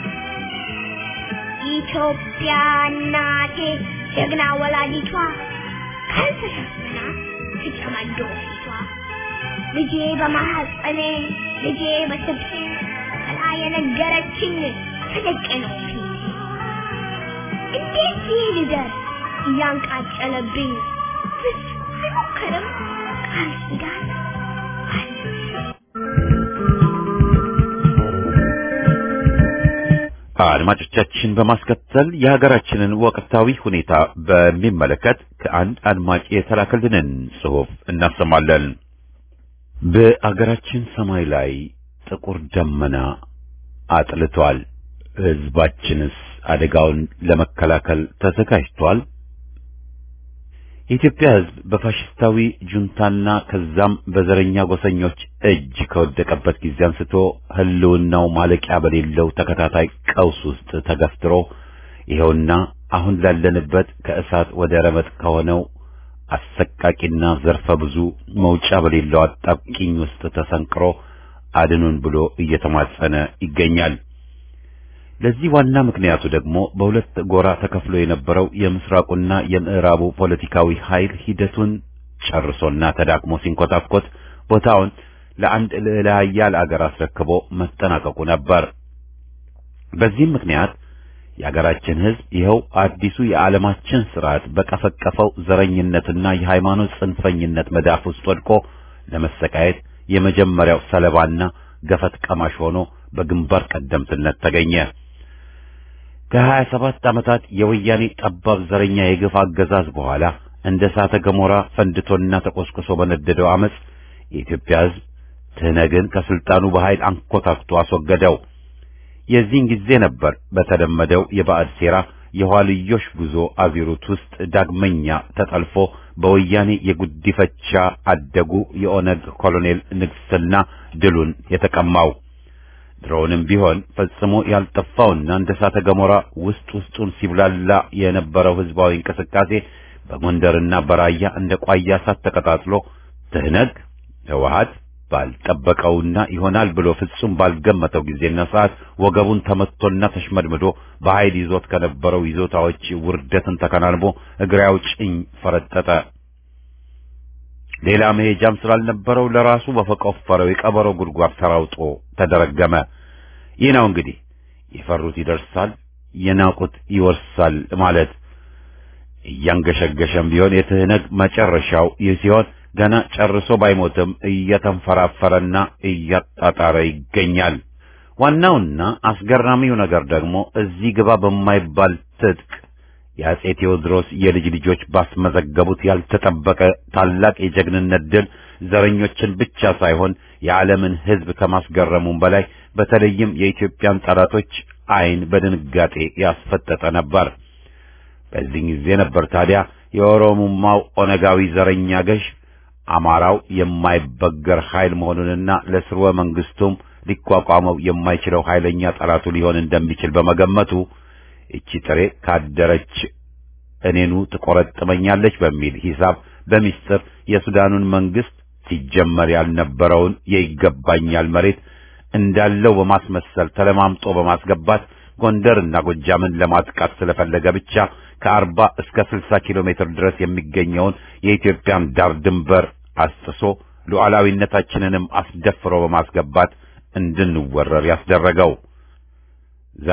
ኢትዮጵያ እናቴ ጀግና ወላዲቷ ካልተሸፈና ትጨማዶ ፊቷ ልጄ በማህፀኔ ልጄ በስብሴ ከላ የነገረችኝ ተደቀነው ፊቴ እንዴት ይልደር እያንቃጨለብኝ ፍስ አይሞክርም ቃል ኪዳን አድማጮቻችን በማስከተል የሀገራችንን ወቅታዊ ሁኔታ በሚመለከት ከአንድ አድማጭ የተላከልንን ጽሑፍ እናሰማለን። በአገራችን ሰማይ ላይ ጥቁር ደመና አጥልቷል። ሕዝባችንስ አደጋውን ለመከላከል ተዘጋጅቷል? የኢትዮጵያ ሕዝብ በፋሽስታዊ ጁንታና ከዛም በዘረኛ ጎሰኞች እጅ ከወደቀበት ጊዜ አንስቶ ህልውናው ማለቂያ በሌለው ተከታታይ ቀውስ ውስጥ ተገፍትሮ ይኸውና አሁን ላለንበት ከእሳት ወደ ረመጥ ከሆነው አሰቃቂና ዘርፈ ብዙ መውጫ በሌለው አጣብቂኝ ውስጥ ተሰንቅሮ አድኑን ብሎ እየተማጸነ ይገኛል። ለዚህ ዋና ምክንያቱ ደግሞ በሁለት ጎራ ተከፍሎ የነበረው የምስራቁና የምዕራቡ ፖለቲካዊ ኃይል ሂደቱን ጨርሶና ተዳክሞ ሲንኮታኮት ቦታውን ለአንድ ልዕለ ኃያል አገር አስረክቦ መጠናቀቁ ነበር። በዚህም ምክንያት የአገራችን ሕዝብ ይኸው አዲሱ የዓለማችን ስርዓት በቀፈቀፈው ዘረኝነትና የሃይማኖት ጽንፈኝነት መዳፍ ውስጥ ወድቆ ለመሰቃየት የመጀመሪያው ሰለባና ገፈት ቀማሽ ሆኖ በግንባር ቀደምትነት ተገኘ። ከ27 ዓመታት የወያኔ ጠባብ ዘረኛ የግፍ አገዛዝ በኋላ እንደ እሳተ ገሞራ ፈንድቶና ተቆስቁሶ በነደደው አመጽ የኢትዮጵያ ሕዝብ ትህነግን ከስልጣኑ በኃይል አንኮታክቶ አስወገደው። የዚህን ጊዜ ነበር በተለመደው የባዕድ ሴራ የኋልዮሽ ጉዞ አዚሩት ውስጥ ዳግመኛ ተጠልፎ በወያኔ የጉዲፈቻ አደጉ የኦነግ ኮሎኔል ንግስና ድሉን የተቀማው። ድሮውንም ቢሆን ፈጽሞ ያልጠፋውና እንደ እሳተ ገሞራ ውስጡን ሲብላላ የነበረው ህዝባዊ እንቅስቃሴ በጎንደርና በራያ እንደ ቋያ እሳት ተቀጣጥሎ ትህነግ ህወሓት ባልጠበቀውና ይሆናል ብሎ ፍጹም ባልገመተው ጊዜና ሰዓት ወገቡን ተመትቶና ተሽመድምዶ በኃይል ይዞት ከነበረው ይዞታዎች ውርደትን ተከናንቦ እግሬ አውጭኝ ፈረጠጠ። ሌላ መሄጃም ስላልነበረው ለራሱ በፈቆፈረው የቀበሮ ጉድጓድ ተራውጦ ተደረገመ። ይህ ነው እንግዲህ የፈሩት ይደርሳል፣ የናቁት ይወርሳል ማለት። እያንገሸገሸም ቢሆን የትህነግ መጨረሻው ይህ ሲሆን ገና ጨርሶ ባይሞትም እየተንፈራፈረና እያጣጣረ ይገኛል። ዋናውና አስገራሚው ነገር ደግሞ እዚህ ግባ በማይባል ትጥቅ የአጼ ቴዎድሮስ የልጅ ልጆች ባስመዘገቡት ያልተጠበቀ ታላቅ የጀግንነት ድል ዘረኞችን ብቻ ሳይሆን የዓለምን ሕዝብ ከማስገረሙም በላይ በተለይም የኢትዮጵያን ጠላቶች ዓይን በድንጋጤ ያስፈጠጠ ነበር። በዚህ ጊዜ ነበር ታዲያ የኦሮሞማው ኦነጋዊ ዘረኛ ገዥ አማራው የማይበገር ኃይል መሆኑንና ለስርወ መንግስቱም ሊቋቋመው የማይችለው ኃይለኛ ጠላቱ ሊሆን እንደሚችል በመገመቱ እቺ ጥሬ ካደረች እኔኑ ትቆረጥመኛለች በሚል ሂሳብ በሚስጥር የሱዳኑን መንግስት ሲጀመር ያልነበረውን የይገባኛል መሬት እንዳለው በማስመሰል ተለማምጦ በማስገባት ጎንደርና ጎጃምን ለማጥቃት ስለፈለገ ብቻ ከ40 እስከ 60 ኪሎ ሜትር ድረስ የሚገኘውን የኢትዮጵያን ዳር ድንበር አስጥሶ ሉዓላዊነታችንንም አስደፍሮ በማስገባት እንድንወረር ያስደረገው። ዛሬ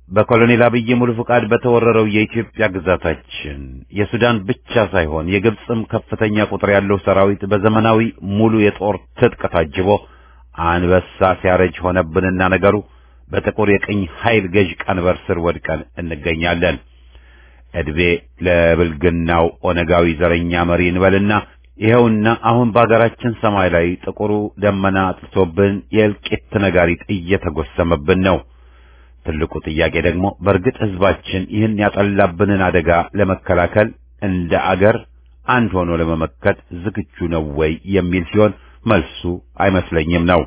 በኮሎኔል አብይ ሙሉ ፍቃድ በተወረረው የኢትዮጵያ ግዛታችን የሱዳን ብቻ ሳይሆን የግብጽም ከፍተኛ ቁጥር ያለው ሰራዊት በዘመናዊ ሙሉ የጦር ትጥቅ ታጅቦ አንበሳ ሲያረጅ ሆነብንና ነገሩ በጥቁር የቅኝ ኃይል ገዥ ቀንበር ስር ወድቀን እንገኛለን። እድቤ ለብልግናው ኦነጋዊ ዘረኛ መሪ እንበልና ይኸውና አሁን በአገራችን ሰማይ ላይ ጥቁሩ ደመና ጥርቶብን የእልቂት ነጋሪት እየተጎሰመብን ነው። ትልቁ ጥያቄ ደግሞ በእርግጥ ህዝባችን ይህን ያጠላብንን አደጋ ለመከላከል እንደ አገር አንድ ሆኖ ለመመከት ዝግጁ ነው ወይ የሚል ሲሆን መልሱ አይመስለኝም ነው።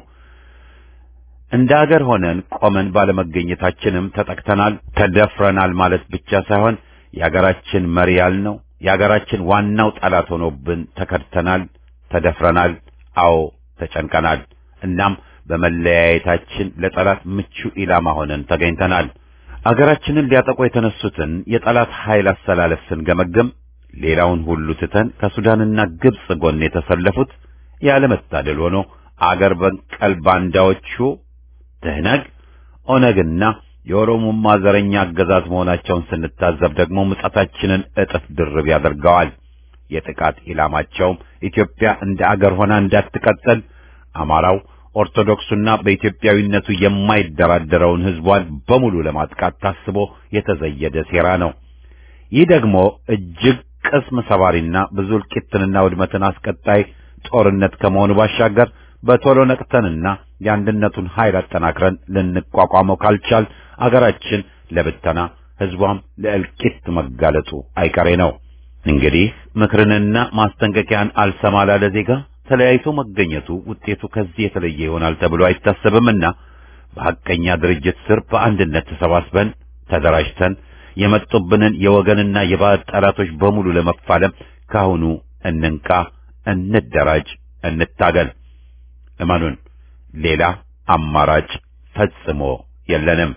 እንደ አገር ሆነን ቆመን ባለመገኘታችንም ተጠቅተናል፣ ተደፍረናል ማለት ብቻ ሳይሆን የአገራችን መሪ ያልነው የአገራችን ዋናው ጠላት ሆኖብን ተከድተናል፣ ተደፍረናል፣ አዎ ተጨንቀናል። እናም በመለያየታችን ለጠላት ምቹ ኢላማ ሆነን ተገኝተናል። አገራችንን ሊያጠቁ የተነሱትን የጠላት ኃይል አሰላለፍ ስንገመግም ሌላውን ሁሉ ትተን ከሱዳንና ግብጽ ጎን የተሰለፉት ያለመታደል ሆኖ አገር በቀል ባንዳዎቹ ትህነግ፣ ኦነግና የኦሮሞማ ዘረኛ አገዛዝ መሆናቸውን ስንታዘብ ደግሞ ምጸታችንን እጥፍ ድርብ ያደርገዋል። የጥቃት ኢላማቸውም ኢትዮጵያ እንደ አገር ሆና እንዳትቀጥል አማራው፣ ኦርቶዶክሱና በኢትዮጵያዊነቱ የማይደራደረውን ህዝቧን በሙሉ ለማጥቃት ታስቦ የተዘየደ ሴራ ነው። ይህ ደግሞ እጅግ ቅስም ሰባሪና ብዙ እልቂትንና ውድመትን አስቀጣይ ጦርነት ከመሆኑ ባሻገር በቶሎ ነቅተንና የአንድነቱን ኃይል አጠናክረን ልንቋቋመው ካልቻል አገራችን ለብተና ህዝቧም ለእልቂት መጋለጡ አይቀሬ ነው። እንግዲህ ምክርንና ማስጠንቀቂያን አልሰማ ላለ ዜጋ ተለያይቶ መገኘቱ ውጤቱ ከዚህ የተለየ ይሆናል ተብሎ አይታሰብምና በሐቀኛ ድርጅት ስር በአንድነት ተሰባስበን ተደራጅተን የመጡብንን የወገንና የባዕድ ጠላቶች በሙሉ ለመፋለም ካሁኑ እንንቃ፣ እንደራጅ፣ እንታገል። እመኑን፣ ሌላ አማራጭ ፈጽሞ የለንም።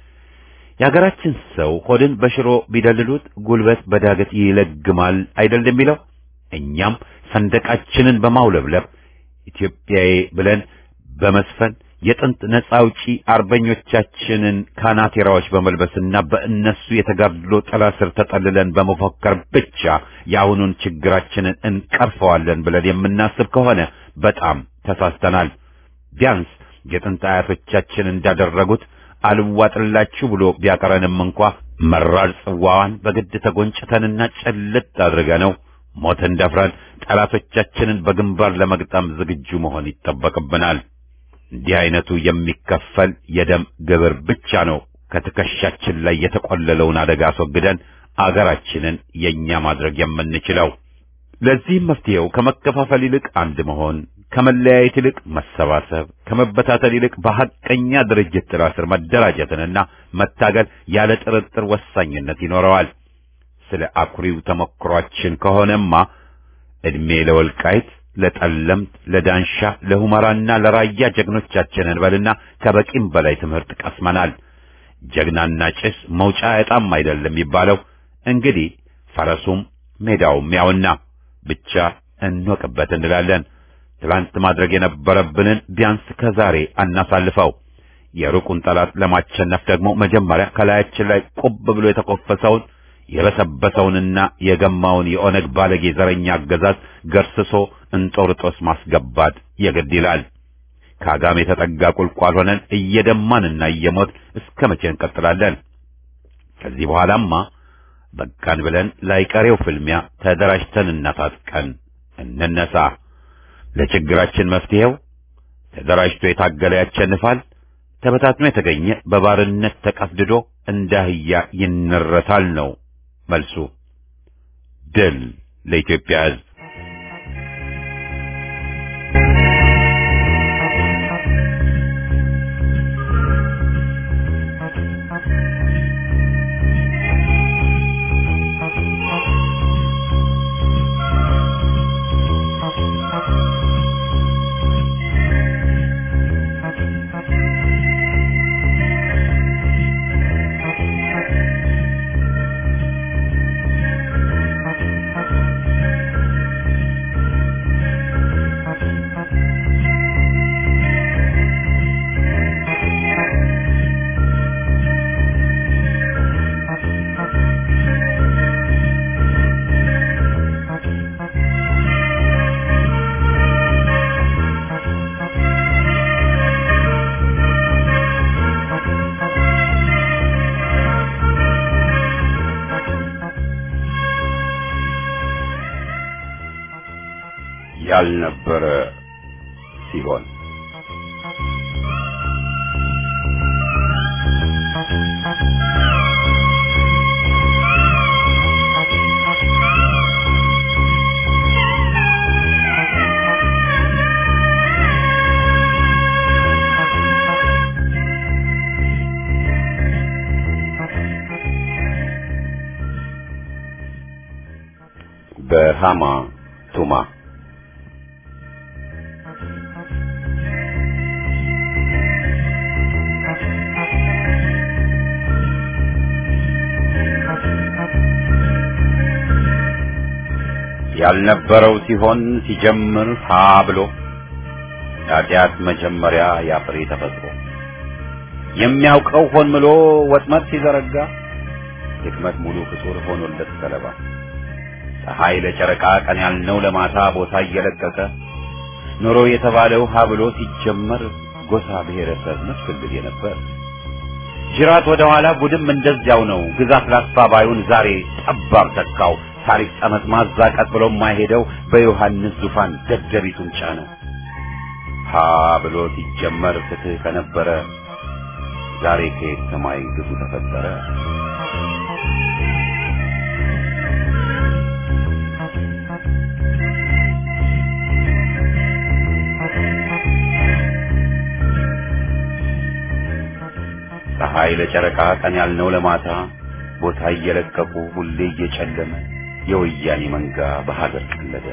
የሀገራችን ሰው ሆድን በሽሮ ቢደልሉት ጉልበት በዳገት ይለግማል አይደል የሚለው። እኛም ሰንደቃችንን በማውለብለብ ኢትዮጵያዬ ብለን በመስፈን የጥንት ነጻ አውጪ አርበኞቻችንን ካናቴራዎች በመልበስና በእነሱ የተጋድሎ ጥላ ስር ተጠልለን በመፎከር ብቻ የአሁኑን ችግራችንን እንቀርፈዋለን ብለን የምናስብ ከሆነ በጣም ተሳስተናል። ቢያንስ የጥንት አያቶቻችን እንዳደረጉት አልዋጥላችሁ ብሎ ቢያቀረንም እንኳ መራር ጽዋዋን በግድ ተጎንጭተንና ጭልጥ አድርገነው ሞትን ደፍረን ጠላቶቻችንን በግንባር ለመግጠም ዝግጁ መሆን ይጠበቅብናል። እንዲህ አይነቱ የሚከፈል የደም ግብር ብቻ ነው ከትከሻችን ላይ የተቆለለውን አደጋ አስወግደን አገራችንን የኛ ማድረግ የምንችለው። ለዚህም መፍትሄው ከመከፋፈል ይልቅ አንድ መሆን፣ ከመለያየት ይልቅ መሰባሰብ፣ ከመበታተል ይልቅ በሐቀኛ ድርጅት ጥላ ስር መደራጀትንና መታገል ያለ ጥርጥር ወሳኝነት ይኖረዋል። ስለ አኩሪው ተሞክሯችን ከሆነማ እድሜ ለወልቃይት፣ ለጠለምት፣ ለዳንሻ፣ ለሁመራና ለራያ ጀግኖቻችንን በልና ከበቂም በላይ ትምህርት ቀስመናል። ጀግናና ጭስ መውጫ ዕጣም አይደለም የሚባለው እንግዲህ ፈረሱም ሜዳውም ያውና ብቻ እንወቅበት እንላለን። ትላንት ማድረግ የነበረብንን ቢያንስ ከዛሬ አናሳልፈው። የሩቁን ጠላት ለማሸነፍ ደግሞ መጀመሪያ ከላያችን ላይ ቁብ ብሎ የተኮፈሰውን የበሰበሰውንና የገማውን የኦነግ ባለጌ ዘረኛ አገዛዝ ገርስሶ እንጦርጦስ ማስገባት የግድ ይላል። ከአጋም የተጠጋ ቁልቋል ሆነን እየደማንና እየሞት እስከ መቼ እንቀጥላለን? ከዚህ በኋላማ በቃን ብለን ላይቀሬው ፍልሚያ ተደራጅተንና ታጥቀን እንነሳ። ለችግራችን መፍትሄው ተደራጅቶ የታገለ ያሸንፋል፣ ተበታትኖ የተገኘ በባርነት ተቀፍድዶ እንደ አህያ ይነረታል ነው መልሱ። ድል ለኢትዮጵያ ሕዝብ! ያልነበረ ሲሆን በሃማ ቱማ ያልነበረው ሲሆን ሲጀምር ሀ ብሎ ኃጢአት መጀመሪያ ያፍሬ ተፈጥሮ የሚያውቀው ሆን ብሎ ወጥመድ ሲዘረጋ ድክመት ሙሉ ፍጡር ሆኖለት ሰለባ ፀሐይ ለጨረቃ ቀን ያልነው ለማታ ቦታ እየለቀቀ ኑሮ የተባለው ሀ ብሎ ሲጀመር ጎሳ ብሔረሰብ መስክልል የነበር ጅራት ወደ ኋላ ጉድም እንደዚያው ነው ግዛት ላስፋ ባዩን ዛሬ ጠባብ ተካው ታሪክ ጠመት ማዛቀጥ ብሎ የማይሄደው በዮሐንስ ዙፋን ደደቢቱን ጫነው ሀ ብሎ ሲጀመር ፍትህ ከነበረ ዛሬ ከየት ሰማይ ግፉ ተፈጠረ ፀሐይ ለጨረቃ ቀን ያልነው ለማታ ቦታ እየለቀቁ ሁሌ እየጨለመ የወያኔ መንጋ በሀገር ቀለደ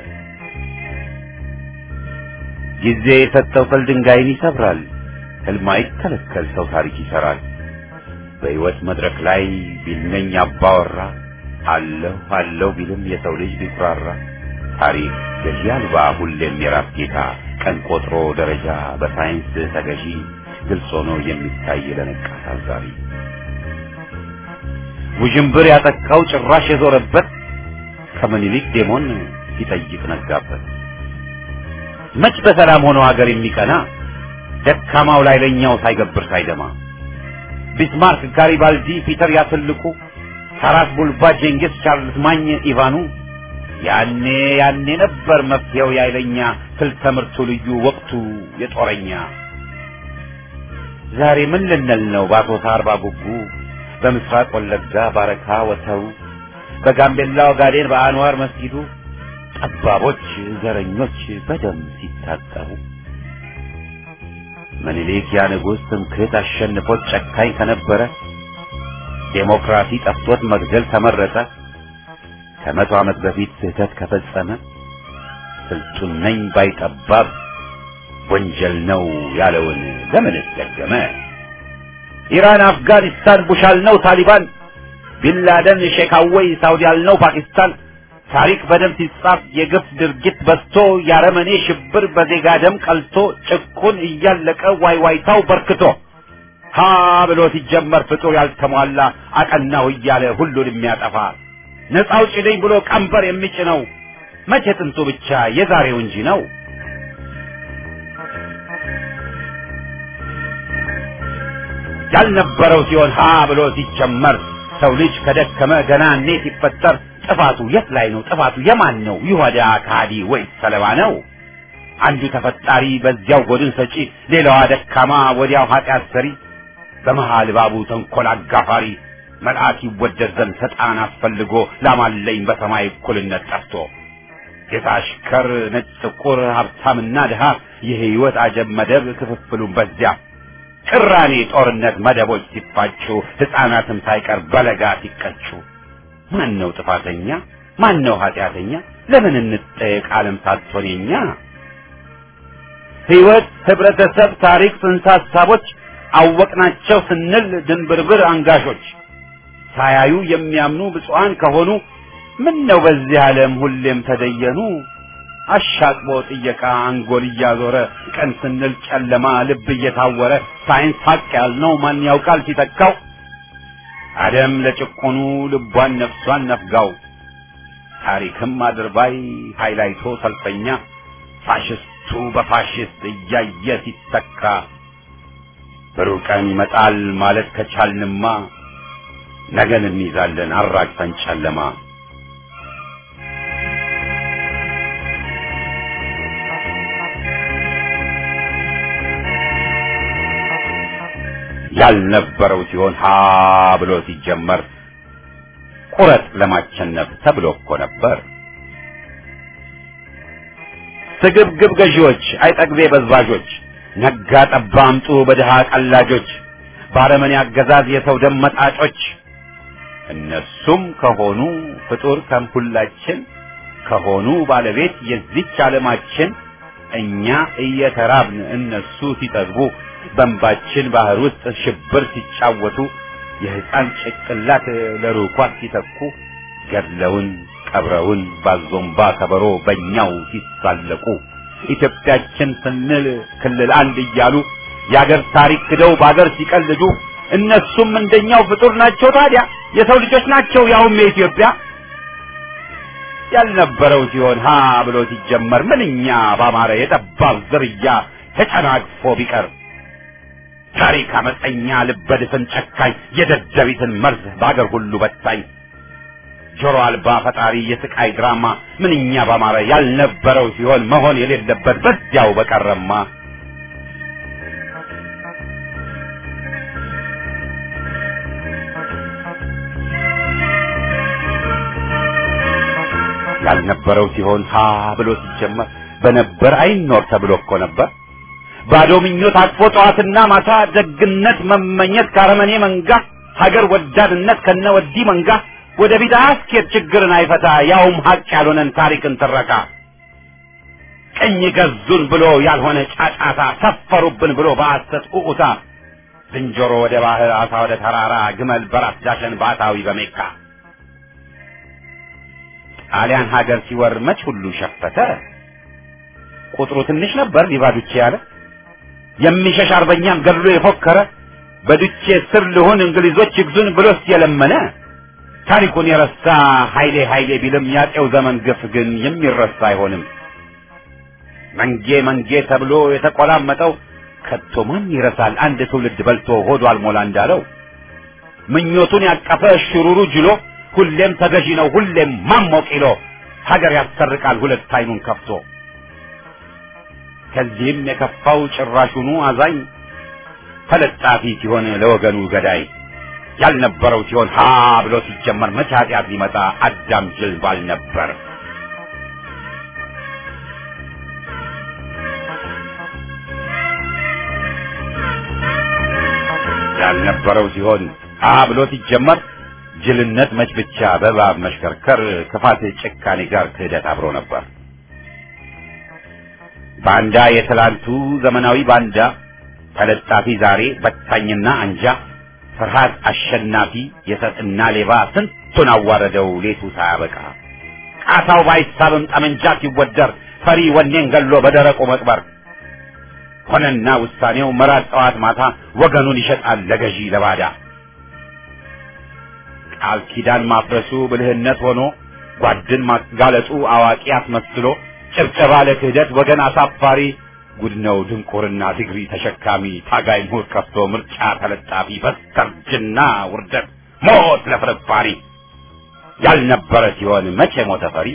ጊዜ የሰጠው ፈል ድንጋይን ይሰብራል ህልም አይከለከል ሰው ታሪክ ይሰራል በህይወት መድረክ ላይ ቢልነኝ አባወራ አለሁ ቢልም የሰው ልጅ ቢኩራራ ታሪክ ገዢ አልባ ሁሌም የራስ ጌታ ቀን ቆጥሮ ደረጃ በሳይንስ ተገዢ ግልጽ ሆኖ የሚታይ ለነቃ ታዛቢ ውዥንብር ያጠቃው ጭራሽ የዞረበት ከምኒልክ ዴሞን ሲጠይቅ ነጋበት መች በሰላም ሆኖ ሀገር የሚቀና ደካማው ላይ ለኛው ሳይገብር ሳይደማ ቢስማርክ ጋሪባልዲ ፒተር ያትልቁ ታራስ ቡልባ ጄንጊስ ቻርልስ ማኝ ኢቫኑ ያኔ ነበር መፍትሄው ያይለኛ ፍልተምርቱ ልዩ ወቅቱ የጦረኛ ዛሬ ምን ልንል ነው በአሶሳ አርባ ጉጉ በምስራቅ ወለጋ ባረካ ወተው በጋምቤላ ኦጋዴን በአንዋር መስጊዱ ጠባቦች ዘረኞች በደም ሲታጠቡ ምኒልክ ያ ንጉሥ ትምክህት አሸንፎት ጨካኝ ከነበረ ዴሞክራሲ ጠፍቶት መግደል ተመረጠ ከመቶ ዓመት በፊት ስህተት ከፈጸመ ስልጡን ነኝ ባይጠባብ ወንጀል ነው ያለውን ለምን ደገመ ኢራን አፍጋኒስታን ቡሻል ነው ታሊባን ቢንላደን ሼካዌይ ሳውዲ ያልነው ፓኪስታን ታሪክ በደም ሲጻፍ የግፍ ድርጊት በዝቶ ያረመኔ ሽብር በዜጋ ደም ቀልቶ ጭቁን እያለቀ ዋይዋይታው በርክቶ ሀ ብሎ ሲጀመር ፍጡር ያልተሟላ አቀናው እያለ ሁሉን የሚያጠፋ ነፃ አውጪ ነኝ ብሎ ቀንበር የሚጭነው መቼ ጥንቱ ብቻ የዛሬው እንጂ ነው ያልነበረው ሲሆን ሀ ብሎ ሲጀመር ሰው ልጅ ከደከመ ገና እኔ ሲፈጠር ጥፋቱ የት ላይ ነው ጥፋቱ የማን ነው ይሁዳ ካዲ ወይስ ሰለባ ነው አንዱ ተፈጣሪ በዚያው ጎድን ሰጪ ሌላዋ ደካማ ወዲያው ኃጢአት ሰሪ በመሃል ባቡ ተንኮል አጋፋሪ መልአክ ይወደድ ዘንድ ሰጣን አስፈልጎ ላማለኝ በሰማይ እኩልነት ጠፍቶ የታሽከር ነጭ ጥቁር ሀብታምና ድሃ የህይወት አጀብ መደብ ክፍፍሉን በዚያ ቅራኔ ጦርነት መደቦች ሲፋጩ ህፃናትም ሳይቀር በለጋ ሲቀጩ ማን ነው ጥፋተኛ ማን ነው ኃጢአተኛ ለምን እንጠየቅ ዓለም ሳትሆንኛ ህይወት ህብረተሰብ ታሪክ ጽንሰ ሐሳቦች አወቅናቸው ስንል ድንብርብር አንጋሾች ሳያዩ የሚያምኑ ብፁዓን ከሆኑ ምን ነው በዚህ ዓለም ሁሌም ተደየኑ አሻቅቦ ጥየቃ አንጎል እያዞረ ቀን ስንል ጨለማ ልብ እየታወረ ሳይንስ ሀቅ ያልነው ማን ያውቃል ሲተካው ዓለም ለጭቆኑ ልቧን ነፍሷን ነፍጋው ታሪክም አድርባይ ሃይላይቶ ሰልፈኛ ፋሽስቱ በፋሽስት እያየ ሲተካ ብሩቀን ይመጣል ማለት ከቻልንማ ነገን እንይዛለን አራግፈን ጨለማ ያልነበረው ሲሆን ሀ ብሎ ሲጀመር ቁረጥ ለማቸነፍ ተብሎ እኮ ነበር። ስግብግብ ገዢዎች፣ አይጠግቤ በዝባዦች፣ ነጋ ጠባ አምጡ በድሃ ቀላጆች፣ ባረመኔ አገዛዝ የሰው ደም መጣጮች እነሱም ከሆኑ ፍጡር ከሁላችን ከሆኑ ባለቤት የዚች ዓለማችን እኛ እየተራብን እነሱ ሲጠግቡ በእንባችን ባህር ውስጥ ሽብር ሲጫወቱ የሕፃን ጭቅላት ለሩኳት ሲተኩ ገድለውን ቀብረውን ባዞምባ ከበሮ በእኛው ሲሳለቁ ኢትዮጵያችን ስንል ክልል አንድ እያሉ የአገር ታሪክ ክደው በአገር ሲቀልዱ እነሱም እንደኛው ፍጡር ናቸው። ታዲያ የሰው ልጆች ናቸው ያውም የኢትዮጵያ። ያልነበረው ሲሆን ሀ ብሎ ሲጀመር ምንኛ ባማረ የጠባብ ዝርያ ተጨናግፎ ቢቀር ታሪክ አመፀኛ ልበድፍን ጨካኝ የደደቢትን መርዝ በአገር ሁሉ በታኝ ጆሮ አልባ ፈጣሪ የስቃይ ድራማ ምንኛ ባማረ ያልነበረው ሲሆን መሆን የሌለበት በዚያው በቀረማ ያልነበረው ሲሆን ሀ ብሎ ሲጀመር በነበር አይኖር ተብሎ እኮ ነበር። ባዶ ምኞት አቅፎ ጠዋትና ማታ ደግነት መመኘት ካረመኔ መንጋ ሀገር ወዳድነት ከነወዲ መንጋ ወደ ቢዳ አስኬት ችግርን አይፈታ ያውም ሀቅ ያልሆነን ታሪክን ትረካ ቀኝ ገዙን ብሎ ያልሆነ ጫጫታ ሰፈሩብን ብሎ በሐሰት ኡኡታ ዝንጀሮ ወደ ባህር አሳ ወደ ተራራ ግመል በራስ ዳሸን ባታዊ በሜካ ጣሊያን ሀገር ሲወር መች ሁሉ ሸፈተ ቁጥሩ ትንሽ ነበር ሊባዱቼ ያለ የሚሸሽ አርበኛም ገድሎ የፎከረ በዱቼ ስር ልሁን እንግሊዞች ይግዙን ብሎስ የለመነ ታሪኩን የረሳ ኃይሌ ኃይሌ ቢልም ያጤው ዘመን ግፍ ግን የሚረሳ አይሆንም። መንጌ ተብሎ የተቆላመጠው ከቶ ማን ይረሳል አንድ ትውልድ በልቶ ሆዱ አልሞላ እንዳለው ምኞቱን ያቀፈ ሽሩሩ ጅሎ ሁሌም ተገዢ ነው ሁሌም ማሞቂሎ ሀገር ያሰርቃል ሁለት አይኑን ከፍቶ ከዚህም የከፋው ጭራሹኑ አዛኝ ተለጣፊ ሲሆን ለወገኑ ገዳይ ያልነበረው ሲሆን ሀ ብሎ ሲጀመር መቼ ኃጢአት ሊመጣ አዳም ጅል ባል ነበር። ያልነበረው ሲሆን ሀ ብሎ ሲጀመር ጅልነት መች ብቻ በባብ መሽከርከር ክፋት ጭካኔ ጋር ክህደት አብሮ ነበር። ባንዳ የትላንቱ ዘመናዊ ባንዳ ተለጣፊ ዛሬ በታኝና አንጃ ፍርሃት አሸናፊ የሰጥና ሌባ ስንቱን አዋረደው ሌቱ ሳያበቃ ቃታው ባይሳብም ጠመንጃ ሲወደር ፈሪ ወኔን ገሎ በደረቁ መቅበር ሆነና ውሳኔው መራር ጠዋት ማታ ወገኑን ይሸጣል ለገዢ ለባዳ ቃል ኪዳን ማፍረሱ ብልህነት ሆኖ ጓድን ማጋለጡ አዋቂ አስመስሎ ጭብጨባ ለክህደት ወገን አሳፋሪ ጉድ ነው ድንቁርና ዲግሪ ተሸካሚ ታጋይ ምሁር ከፍቶ ምርጫ ተለጣፊ በስተርጅና ውርደት ሞት ለፍርፋሪ ያልነበረ ሲሆን መቼ ሞተ ፈሪ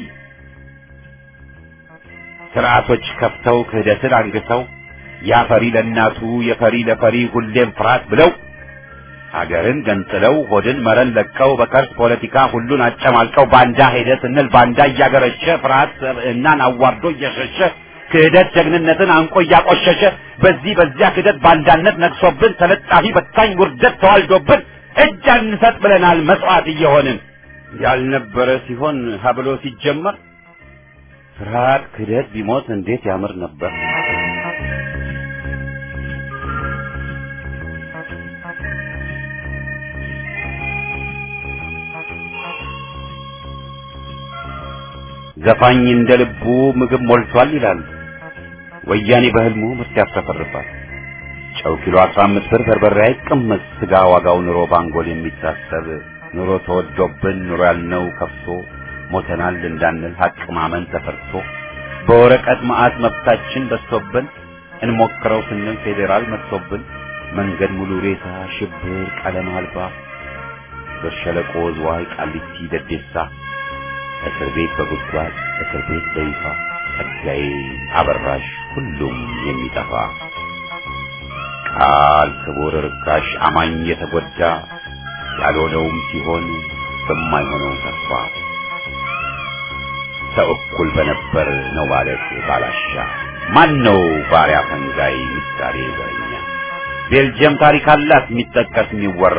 ስርዓቶች ከፍተው ክህደትን አንግተው ያፈሪ ለእናቱ የፈሪ ለፈሪ ሁሌም ፍርሃት ብለው ሀገርን ገንጥለው ሆድን መረን ለቀው በከርስ ፖለቲካ ሁሉን አጨማልቀው ባንዳ ሄደ ስንል ባንዳ እያገረሸ ፍርሃት እናን አዋርዶ እየሸሸ ክህደት ጀግንነትን አንቆ እያቆሸሸ በዚያ ክህደት ባንዳነት ነግሶብን ተለጣፊ በታኝ ውርደት ተዋልዶብን እጅ አንሰጥ ብለናል መስዋዕት እየሆንን ያልነበረ ሲሆን ሀብሎ ሲጀመር ፍርሃት ክህደት ቢሞት እንዴት ያምር ነበር። ዘፋኝ እንደ ልቡ ምግብ ሞልቷል ይላል ወያኔ በህልሙ ምርት ያስፈርፋል ጨው ኪሎ 15 ብር በርበሬ አይቀመስ ስጋ ዋጋው ኑሮ ባንጎል የሚታሰብ ኑሮ ተወዶብን ኑሮ ያልነው ከፍቶ ሞተናል እንዳንል ሀቅ ማመን ተፈርቶ በወረቀት መዓት መብታችን በዝቶብን እንሞክረው ስንል ፌዴራል መጥቶብን መንገድ ሙሉ ሬሳ ሽብር ቀለም አልባ በሸለቆ ዝዋይ ቃሊቲ ደዴሳ እስር ቤት በጉድጓድ እስር ቤት በይፋ ጸጋዬ አበራሽ ሁሉም የሚጠፋ ቃል ክቡር ርካሽ አማኝ የተጎዳ ያልሆነውም ሲሆን በማይሆነው ተስፋ ሰው እኩል በነበር ነው ማለት ባላሻ ማን ነው ባሪያ ፈንጋይ ምሳሌ ዘረኛ ቤልጅየም ታሪክ አላት የሚጠቀስ የሚወራ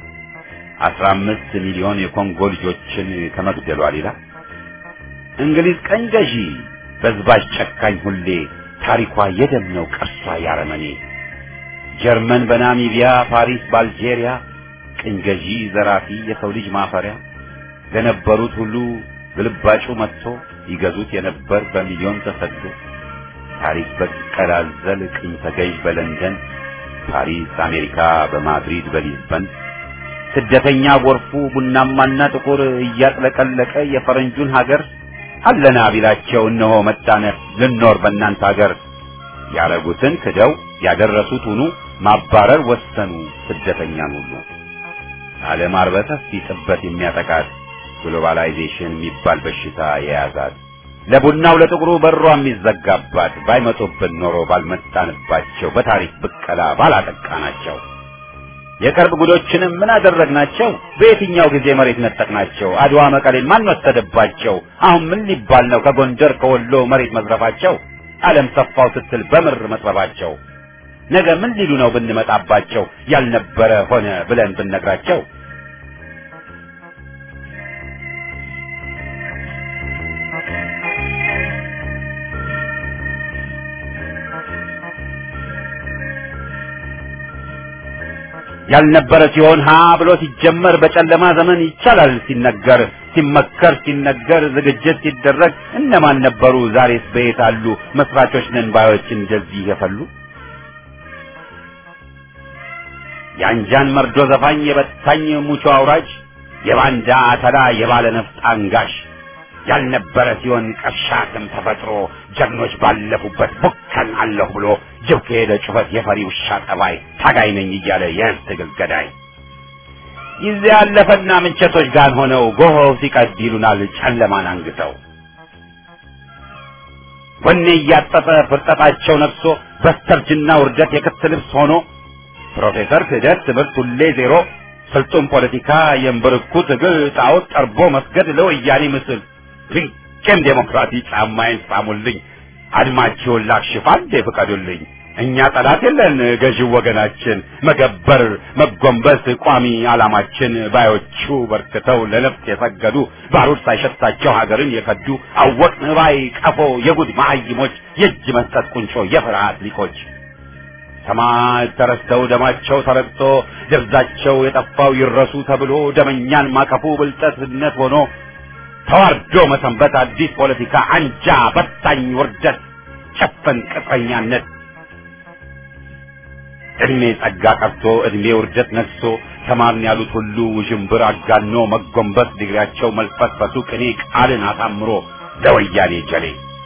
15 ሚሊዮን የኮንጎ ልጆችን ከመግደሏ ሌላ እንግሊዝ ቀኝ ገዢ በዝባዥ ጨካኝ ሁሌ ታሪኳ የደም ነው ቅርሷ ያረመኔ ጀርመን በናሚቢያ ፓሪስ በአልጄሪያ ቀኝ ገዢ ዘራፊ የሰው ልጅ ማፈሪያ ለነበሩት ሁሉ ግልባጩ መጥቶ ይገዙት የነበር በሚሊዮን ተሰዶ ታሪክ በቀላዘል ቅኝ ተገዥ በለንደን ፓሪስ አሜሪካ በማድሪድ በሊዝበን ስደተኛ ጎርፉ ቡናማና ጥቁር እያጥለቀለቀ የፈረንጁን ሀገር አለና ቢላቸው እነሆ መጣነ ልንኖር በእናንተ ሀገር ያረጉትን ክደው ያደረሱት ሁሉ ማባረር ወሰኑ ስደተኛን ሁሉ ዓለም አርበተፍ ሲጥበት የሚያጠቃት ግሎባላይዜሽን የሚባል በሽታ የያዛት ለቡናው ለጥቁሩ በሯ የሚዘጋባት ባይመጡብን ኖሮ ባልመጣንባቸው በታሪክ ብቀላ ባላጠቃናቸው የቅርብ ጉዶችንም ምን አደረግናቸው በየትኛው ጊዜ መሬት ነጠቅናቸው አድዋ መቀሌን ማን ወሰደባቸው አሁን ምን ሊባል ነው ከጎንደር ከወሎ መሬት መዝረፋቸው ዓለም ሰፋው ስትል በምር መጥበባቸው ነገ ምን ሊሉ ነው ብንመጣባቸው ያልነበረ ሆነ ብለን ብንነግራቸው ያልነበረ ሲሆን ሀ ብሎ ሲጀመር በጨለማ ዘመን ይቻላል ሲነገር ሲመከር ሲነገር ዝግጅት ሲደረግ እነማን ነበሩ ዛሬስ በየት አሉ መስራቾች ነን ባዮች እንደዚህ የፈሉ ያንጃን መርዶ ዘፋኝ የበታኝ ሙቾ አውራጅ የባንዳ አተላ የባለ ነፍጥ አንጋሽ ያልነበረ ሲሆን ቀሻትም ተፈጥሮ ጀግኖች ባለፉበት ቡከን አለሁ ብሎ ጅብ ከሄደ ጩኸት የፈሪ ውሻ ጠባይ ታጋይ ነኝ እያለ የህዝብ ትግል ገዳይ ጊዜ ያለፈና ምንቸቶች ጋር ሆነው ጎሆው ሲቀድ ይሉናል ጨለማን አንግተው ወኔ እያጠጠ ፍርጠጣቸው ነፍሶ በስተርጅና ውርደት የክት ልብስ ሆኖ ፕሮፌሰር ክህደት ትምህርት ሁሌ ዜሮ ስልጡን ፖለቲካ የእምብርኩ ትግል ጣዖት ጠርቦ መስገድ ለወያኔ ምስል ፍንቄም ዴሞክራሲ ጫማዬን ሳሙልኝ አድማቸውን ላክሽፍ አንዴ ፍቀዱልኝ እኛ ጠላት የለን ገዢው ወገናችን መገበር መጎንበስ ቋሚ ዓላማችን ባዮቹ በርክተው ለነፍስ የሰገዱ ባሩድ ሳይሸታቸው ሀገርን የከዱ አወቅን ባይ ቀፎ የጉድ ማዕይሞች የእጅ መስጠት ቁንጮ የፍርሃት ሊቆች ሰማዕት ተረስተው ደማቸው ተረግጦ ደብዛቸው የጠፋው ይረሱ ተብሎ ደመኛን ማቀፉ ብልጠትነት ሆኖ ተዋርዶ መሰንበት አዲስ ፖለቲካ አንጃ በታኝ ውርደት ጨፈን ቅጥረኛነት እድሜ ጸጋ ቀርቶ እድሜ ውርደት ነግሶ ተማርን ያሉት ሁሉ ውዥንብር አጋኖ መጎንበስ ዲግሪያቸው መልፈስፈሱ ቅኔ ቃልን አሳምሮ ለወያኔ ጀሌ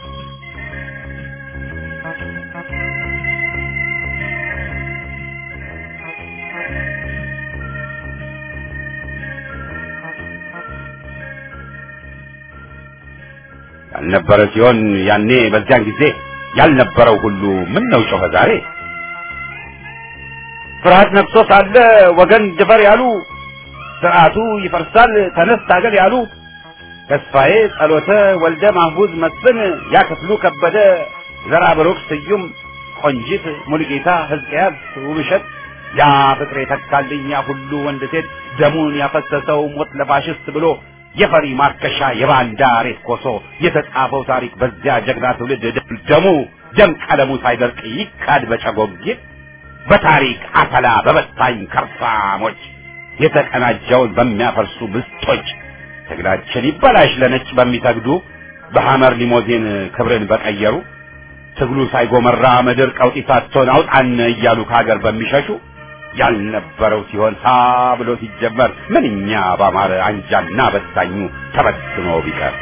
ያልነበረ ሲሆን ያኔ በዚያን ጊዜ ያልነበረው ሁሉ ምን ነው ጮኸ ዛሬ ፍርሃት ነግሶ ሳለ ወገን ድፈር ያሉ ስርዓቱ ይፈርሳል ተነስ ታገል ያሉ ተስፋዬ ጸሎተ ወልደ ማህቡዝ መስፍን ያክፍሉ ከበደ ዘራ ብሩክ ስዩም ቆንጂት ሙሉጌታ ሕዝቅያስ ውብሸት ያ ፍቅሬ ተካልኛ ሁሉ ወንድ ሴት ደሙን ያፈሰሰው ሞት ለፋሽስት ብሎ የፈሪ ማርከሻ የባንዳ ሬት ኮሶ የተጻፈው ታሪክ በዚያ ጀግና ትውልድ ደሙ ደም ቀለሙ ሳይደርቅ ይካድ በጨጎጊት በታሪክ አተላ በበታኝ ከርፋሞች የተቀናጀውን በሚያፈርሱ ምስጦች ትግላችን ይበላሽ ለነጭ በሚሰግዱ በሐመር ሊሞዚን ክብርን በቀየሩ ትግሉ ሳይጎመራ ምድር ቀውጢ ሳትሆን አውጣን እያሉ ከሀገር በሚሸሹ ያልነበረው ሲሆን ሀ ብሎ ሲጀመር ምንኛ ባማረ አንጃና በታኙ ተበትኖ ቢቀር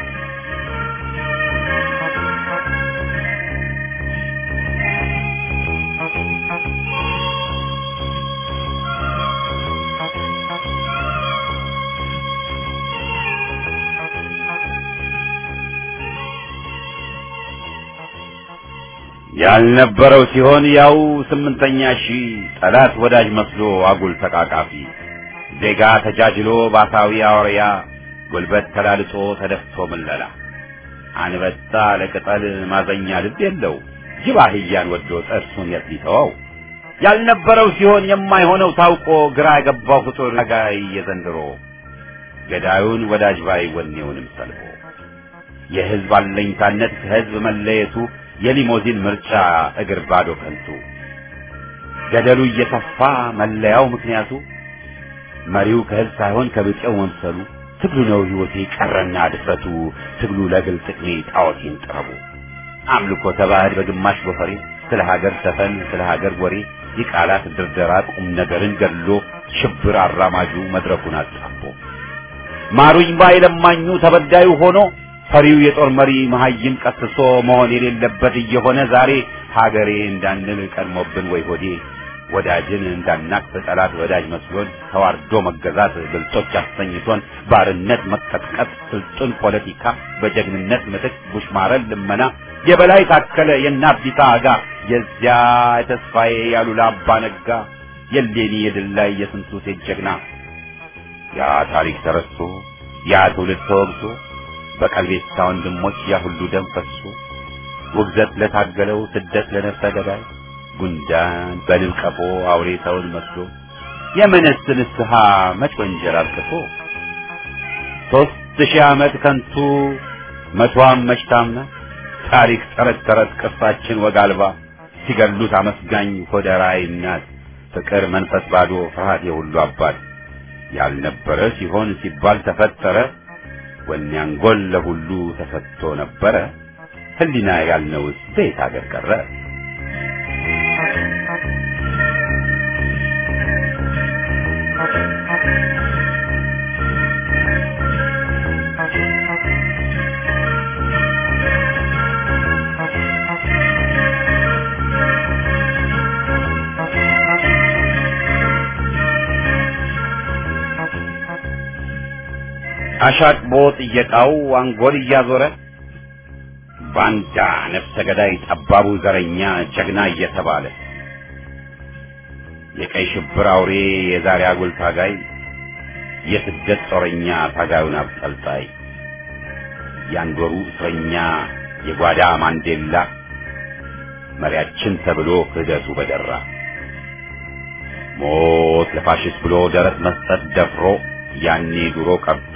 ያልነበረው ሲሆን ያው ስምንተኛ ሺህ ጠላት ወዳጅ መስሎ አጉል ተቃቃፊ ዜጋ ተጃጅሎ ባሳዊ አውሪያ ጉልበት ተላልጦ ተደፍቶ ምለላ አንበጣ ለቅጠል ማዘኛ ልብ የለው ጅብ አህያን ወዶ ጥርሱን የትሊተው ያልነበረው ሲሆን የማይሆነው ታውቆ ግራ የገባው ፍጡር ጋይ የዘንድሮ ገዳዩን ወዳጅ ባይ ወኔውንም ሰልቦ የህዝብ አለኝታነት ከህዝብ መለየቱ የሊሞዚን ምርጫ እግር ባዶ ከንቱ ገደሉ እየተፋ መለያው ምክንያቱ መሪው ከህዝብ ሳይሆን ከብጤው መምሰሉ ትግሉ ነው ህይወቴ ቀረና ድፍረቱ ትግሉ ለግል ጥቅሜ ጣዖቴን ጥረቡ አምልኮ ተባህድ በግማሽ ጎፈሬ ስለ ሀገር ሰፈን ስለ ሀገር ወሬ የቃላት ድርደራ ቁም ነገርን ገድሎ ሽብር አራማጁ መድረኩን አጣቦ ማሩኝ ባይ ለማኙ ተበዳዩ ሆኖ ፈሪው የጦር መሪ መሃይም ቀስሶ መሆን የሌለበት እየሆነ ዛሬ ሀገሬ እንዳንል ቀድሞብን ወይ ሆዴ ወዳጅን እንዳናቅ ጠላት ወዳጅ መስሎን ተዋርዶ መገዛት ብልጦች አሰኝቶን ባርነት መቀጥቀጥ ስልጡን ፖለቲካ በጀግንነት ምትክ ቡሽማረን ልመና የበላይ ታከለ የናብዲታ አጋ የዚያ ተስፋዬ ያሉላ አባ ነጋ የሌኒ የድላይ የስንቱ ሴት ጀግና ያ ታሪክ ተረስቶ ያ ትውልድ ተወግዞ በቀልቤታ ወንድሞች ያ ሁሉ ደም ፈሶ ውግዘት ለታገለው ስደት ለነፍሰ ገዳይ ጉንዳን በልብ ቀፎ አውሬ ሰውን መስሎ የመነስ ንስሐ መች ወንጀል አልቅሶ 3000 ዓመት ከንቱ መቷም መሽታምና ታሪክ ተረት ቅርሳችን ወግ አልባ ሲገሉት አመስጋኝ ሆደራይ እናት ፍቅር መንፈስ ባዶ ፍርሃት የሁሉ አባት ያልነበረ ሲሆን ሲባል ተፈጠረ ወኛንጎል ለሁሉ ተሰጥቶ ነበረ ህሊና ያልነውስ ቤት አገር ቀረ አሻቅቦ ጥየቃው አንጎል እያዞረ ባንዳ ነፍሰ ገዳይ ጠባቡ ዘረኛ ጀግና እየተባለ የቀይ ሽብር አውሬ የዛሬ አጉል ታጋይ የስደት ጦረኛ ታጋዩን አብጠልጣይ ያንዶሩ እስረኛ የጓዳ ማንዴላ መሪያችን ተብሎ ክህደቱ በደራ ሞት ለፋሽስት ብሎ ደረት መስጠት ደፍሮ ያኔ ድሮ ቀርቶ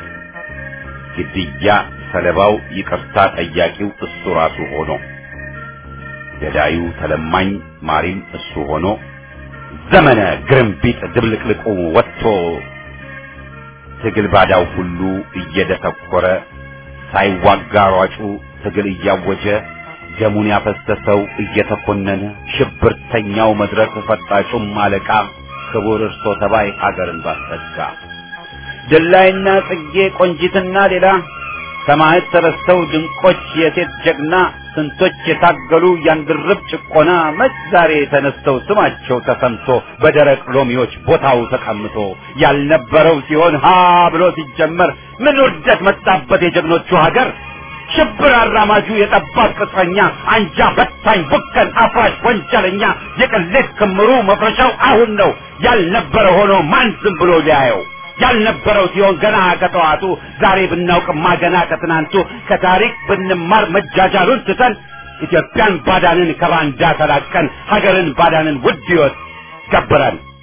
ግድያ ሰለባው ይቅርታ ጠያቂው እሱ ራሱ ሆኖ ገዳዩ ተለማኝ ማሪም እሱ ሆኖ ዘመነ ግርምቢጥ ድብልቅልቁ ወጥቶ ትግል ባዳው ሁሉ እየደተኮረ ሳይዋጋ ሯጩ ትግል እያወጀ ደሙን ያፈሰሰው እየተኮነነ ሽብርተኛው መድረክ ፈጣጩም አለቃ ክቡር እርሶ ተባይ ሀገርን ባሰጋ ድላይና ጽጌ ቆንጂትና ሌላ ሰማዕት ተረስተው ድንቆች የሴት ጀግና ስንቶች የታገሉ ያንድርብ ጭቆና መች ዛሬ ተነስተው ስማቸው ተሰምቶ በደረቅ ሎሚዎች ቦታው ተቀምጦ ያልነበረው ሲሆን ሀ ብሎ ሲጀመር ምን ውርደት መጣበት የጀግኖቹ ሀገር ሽብር አራማጁ የጠባብ ቅጥረኛ አንጃ በታኝ ቡከን አፍራሽ ወንጀለኛ የቅሌት ክምሩ መፍረሻው አሁን ነው ያልነበረ ሆኖ ማን ዝም ብሎ ሊያየው ያልነበረው ሲሆን ገና ከጠዋቱ ዛሬ ብናውቅማ ገና ከትናንቱ ከታሪክ ብንማር መጃጃሉን ትተን ኢትዮጵያን ባዳንን ከባንዳ ተላቀን ሀገርን ባዳንን ውድ ሕይወት ገብረን